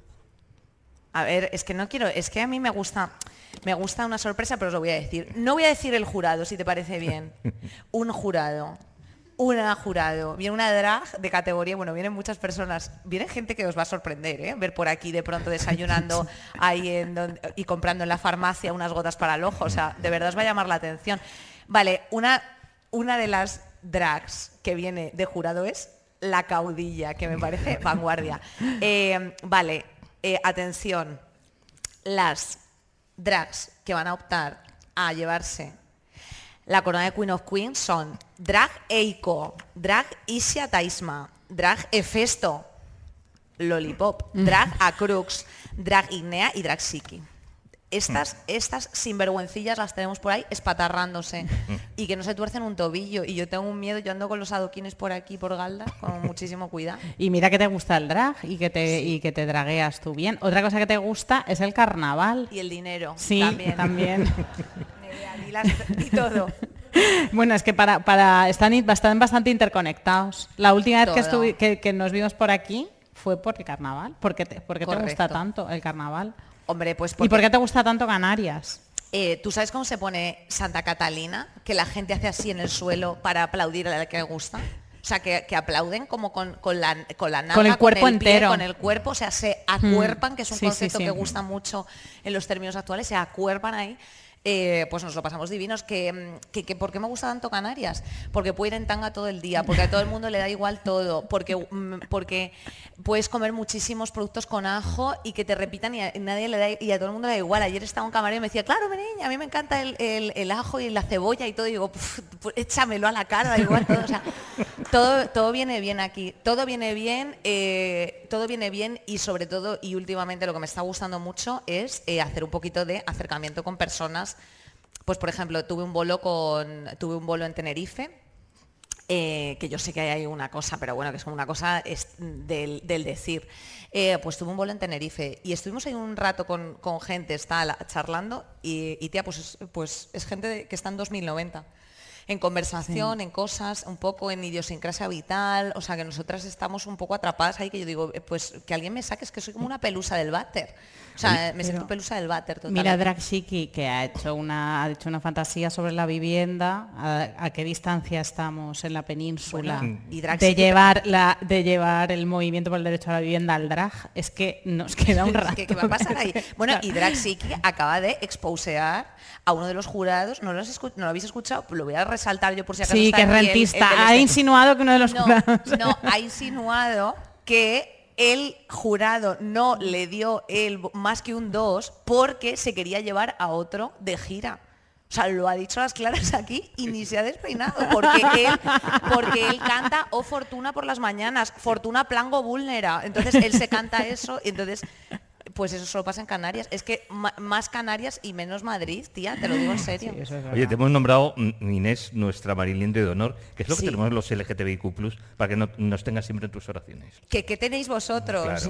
A ver, es que no quiero, es que a mí me gusta una sorpresa, pero os lo voy a decir. No voy a decir el jurado, si te parece bien. Un jurado. Viene una drag de categoría, bueno, vienen muchas personas, viene gente que os va a sorprender, ¿eh? Ver por aquí de pronto desayunando ahí y comprando en la farmacia unas gotas para el ojo, o sea, de verdad os va a llamar la atención. Vale, una de las drags que viene de jurado es La Caudilla, que me parece vanguardia. Vale, atención, las drags que van a optar a llevarse la corona de Queen of Queens son Drag Eiko, Drag Isia Taisma, Drag Hefesto, Lollipop, Drag Acrux, Drag Ignea y Drag Siki. Estas sinvergüencillas las tenemos por ahí espatarrándose y que no se tuercen un tobillo. Y yo tengo un miedo, yo ando con los adoquines por aquí, por Galda, con muchísimo cuidado. Y mira que te gusta el drag y que te dragueas tú bien. Otra cosa que te gusta es el carnaval. Y el dinero. Sí, también. Y todo. Bueno, es que están bastante interconectados. La última vez que nos vimos por aquí fue por el carnaval. ¿Por qué te gusta tanto el carnaval? Hombre, pues ¿Y por qué te gusta tanto Canarias? ¿Tú sabes cómo se pone Santa Catalina? Que la gente hace así en el suelo para aplaudir a la que le gusta. O sea, que aplauden como con la nalga, con el cuerpo con el pie, entero. con el cuerpo, o sea, se acuerpan, que es un concepto que gusta mucho en los términos actuales, se acuerpan ahí. Pues nos lo pasamos divinos. ¿Por qué me gusta tanto Canarias? Porque puedo ir en tanga todo el día, porque a todo el mundo le da igual todo, porque puedes comer muchísimos productos con ajo y que te repitan y a nadie le da, y a todo el mundo le da igual. Ayer estaba un camarero y me decía, claro, mi niña, a mí me encanta el ajo y la cebolla y todo, y digo, pues échamelo a la cara, da igual todo. O sea, todo viene bien aquí, todo viene bien y sobre todo, y últimamente lo que me está gustando mucho es hacer un poquito de acercamiento con personas. Pues por ejemplo, tuve un bolo en Tenerife que yo sé que hay una cosa, pero bueno, que es como una cosa del decir. Pues tuve un bolo en Tenerife y estuvimos ahí un rato con gente, charlando y tía, pues es gente que está en 2090. En conversación, en cosas, un poco en idiosincrasia vital, o sea que nosotras estamos un poco atrapadas ahí, que yo digo, pues que alguien me saque, es que soy como una pelusa del váter. O sea, me siento pelusa del váter totalmente. Mira Drag Chiqui, que ha hecho una fantasía sobre la vivienda, a qué distancia estamos en la península, Bueno, y Drag de Chiqui llevar el movimiento por el derecho a la vivienda al drag, es que nos queda un rato. ¿Qué va a pasar ahí? Bueno, y Drag Chiqui acaba de exposear a uno de los jurados, ¿no lo habéis escuchado? Lo voy a resaltar yo por si acaso. Sí, está que es aquí rentista. el Ha insinuado que uno de los jurados... No, ha insinuado que el jurado no le dio más que un 2 porque se quería llevar a otro de gira. O sea, lo ha dicho a las claras aquí y ni se ha despeinado porque él canta O Fortuna por las mañanas, Fortuna Plango Vulnera. Entonces él se canta eso y entonces... Pues eso solo pasa en Canarias. Es que más Canarias y menos Madrid, tía, te lo digo en serio. Sí, eso es Oye, te hemos nombrado, Inés, nuestra Mariliendre de honor, que es lo que Sí. tenemos los LGTBIQ+, para que nos tengas siempre en tus oraciones. ¿Qué tenéis vosotros? Claro.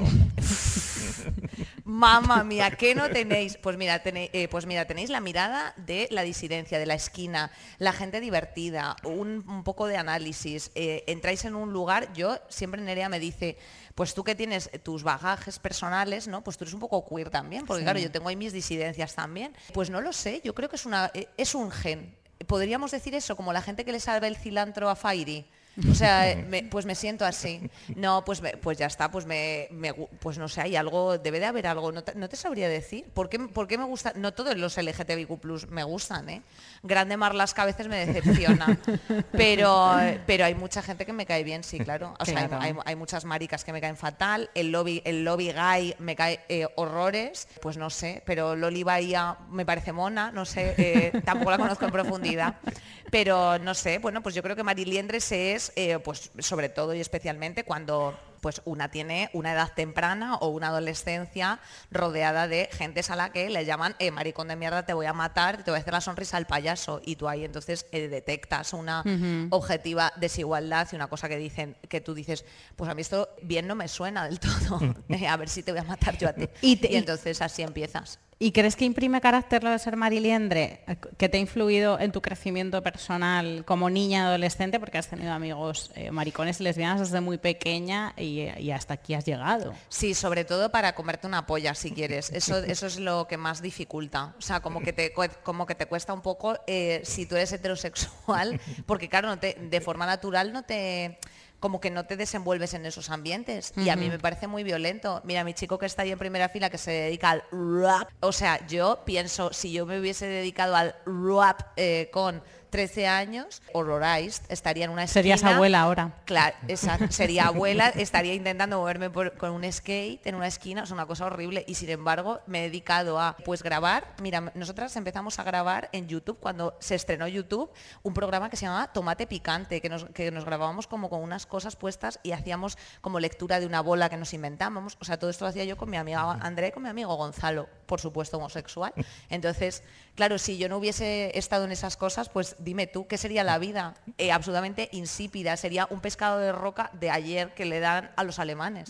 Mamma mía, ¿qué no tenéis? Pues mira, tenéis la mirada de la disidencia, de la esquina, la gente divertida, un poco de análisis. Entráis en un lugar, yo siempre Nerea me dice, pues tú que tienes tus bagajes personales, ¿no? Pues tú eres un poco queer también, porque claro, yo tengo ahí mis disidencias también. Pues no lo sé, yo creo que es un gen. Podríamos decir eso, como la gente que le salva el cilantro a Fairy. O sea, pues me siento así. No, pues ya está, pues pues no sé, hay algo, debe de haber algo, no te sabría decir. ¿Por qué me gusta? No todos los LGTBIQ+ me gustan, ¿eh? Grande Marlaska a veces me decepciona. Pero hay mucha gente que me cae bien, sí, claro. O sea, Claro. hay muchas maricas que me caen fatal, el lobby gay me cae horrores, pues no sé, pero Loli Bahía me parece mona, no sé, tampoco la conozco en profundidad. Pero no sé, bueno, pues yo creo que Mariliendre es, pues sobre todo y especialmente cuando pues una tiene una edad temprana o una adolescencia rodeada de gentes a la que le llaman maricón de mierda, te voy a matar, te voy a hacer la sonrisa al payaso, y tú ahí entonces detectas una objetiva desigualdad y una cosa que tú dices, pues a mí esto bien no me suena del todo, a ver si te voy a matar yo a ti. Y entonces así empiezas. ¿Y crees que imprime carácter lo de ser Mariliendre? ¿Que te ha influido en tu crecimiento personal como niña adolescente? Porque has tenido amigos maricones y lesbianas desde muy pequeña y hasta aquí has llegado. Sí, sobre todo para comerte una polla, si quieres. Eso es lo que más dificulta. O sea, como que te cuesta un poco si tú eres heterosexual, porque claro, de forma natural como que no te desenvuelves en esos ambientes. Y a mí me parece muy violento. Mira, mi chico que está ahí en primera fila, que se dedica al rap. O sea, yo pienso, si yo me hubiese dedicado al rap con 13 años, Horrorized, estaría en una esquina. Serías abuela ahora. Claro, exacto. Sería abuela, estaría intentando moverme con un skate en una esquina, es una cosa horrible. Y sin embargo, me he dedicado a pues grabar. Mira, nosotras empezamos a grabar en YouTube, cuando se estrenó YouTube, un programa que se llamaba Tomate Picante, que nos grabábamos como con unas cosas puestas y hacíamos como lectura de una bola que nos inventábamos. O sea, todo esto lo hacía yo con mi amiga André, con mi amigo Gonzalo, por supuesto homosexual. Entonces, claro, si yo no hubiese estado en esas cosas, pues dime tú, ¿qué sería la vida? Absolutamente insípida, sería un pescado de roca de ayer que le dan a los alemanes.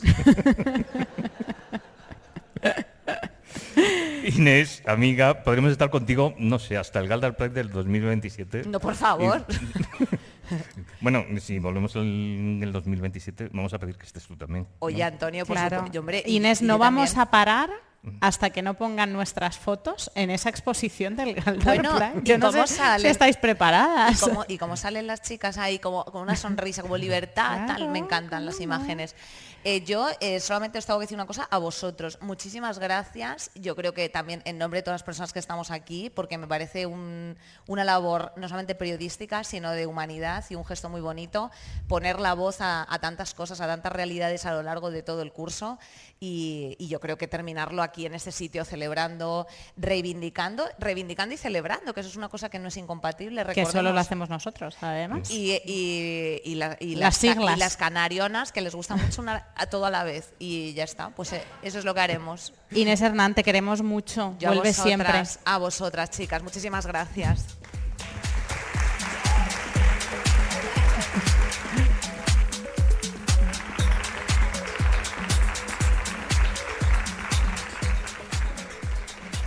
Inés, amiga, podremos estar contigo, no sé, hasta el Galdar Pride del 2027. No, por favor. Bueno, si volvemos en el 2027, vamos a pedir que estés tú también, ¿no? Oye, Antonio, por Claro. supuesto, hombre, Inés, y no yo vamos también. a parar hasta que no pongan nuestras fotos en esa exposición del Galdar Bueno, Pride. ¿y Yo no cómo sé sale? si estáis preparadas. ¿Y cómo salen las chicas ahí como con una sonrisa, como libertad, tal? Me encantan las imágenes. Yo solamente os tengo que decir una cosa a vosotros. Muchísimas gracias. Yo creo que también en nombre de todas las personas que estamos aquí, porque me parece una labor no solamente periodística, sino de humanidad y un gesto muy bonito, poner la voz a tantas cosas, a tantas realidades a lo largo de todo el curso. Y yo creo que terminarlo aquí en este sitio celebrando, reivindicando y celebrando, que eso es una cosa que no es incompatible. Que solo recordemos. lo hacemos nosotros, además. Y Las siglas. y las canarionas, que les gusta mucho a todo a la vez. Y ya está, pues eso es lo que haremos. Inés Hernán, te queremos mucho. Yo Vuelve siempre. A vosotras, chicas. Muchísimas gracias.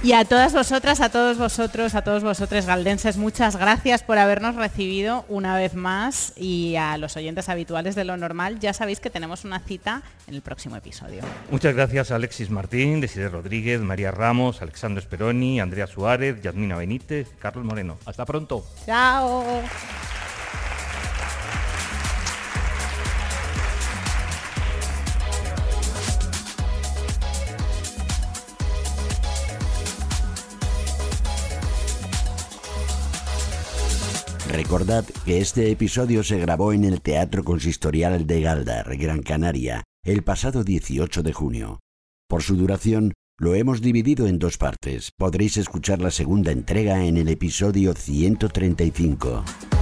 Y a todas vosotras, a todos vosotros, a todos vosotros galdenses, muchas gracias por habernos recibido una vez más, y a los oyentes habituales de Lo Normal ya sabéis que tenemos una cita en el próximo episodio. Muchas gracias a Alexis Martín, Desiree Rodríguez, María Ramos, Alexandro Speroni, Andrea Suárez, Yasmina Benítez, Carlos Moreno. Hasta pronto. Chao. Recordad que este episodio se grabó en el Teatro Consistorial de Galdar, Gran Canaria, el pasado 18 de junio. Por su duración, lo hemos dividido en 2 partes. Podréis escuchar la segunda entrega en el episodio 135.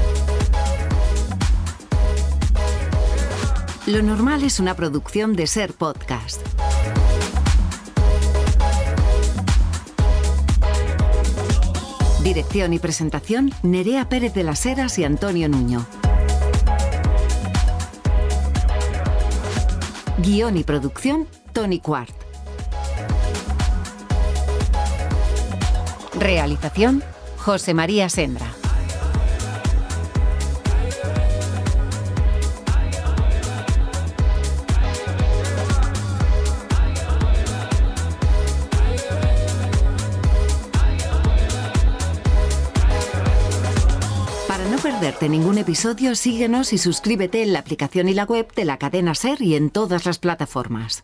Lo Normal es una producción de Ser Podcast. Dirección y presentación, Nerea Pérez de las Heras y Antonio Nuño. Guión y producción, Tony Quart. Realización, José María Sendra. Para no perderte ningún episodio, síguenos y suscríbete en la aplicación y la web de la cadena SER y en todas las plataformas.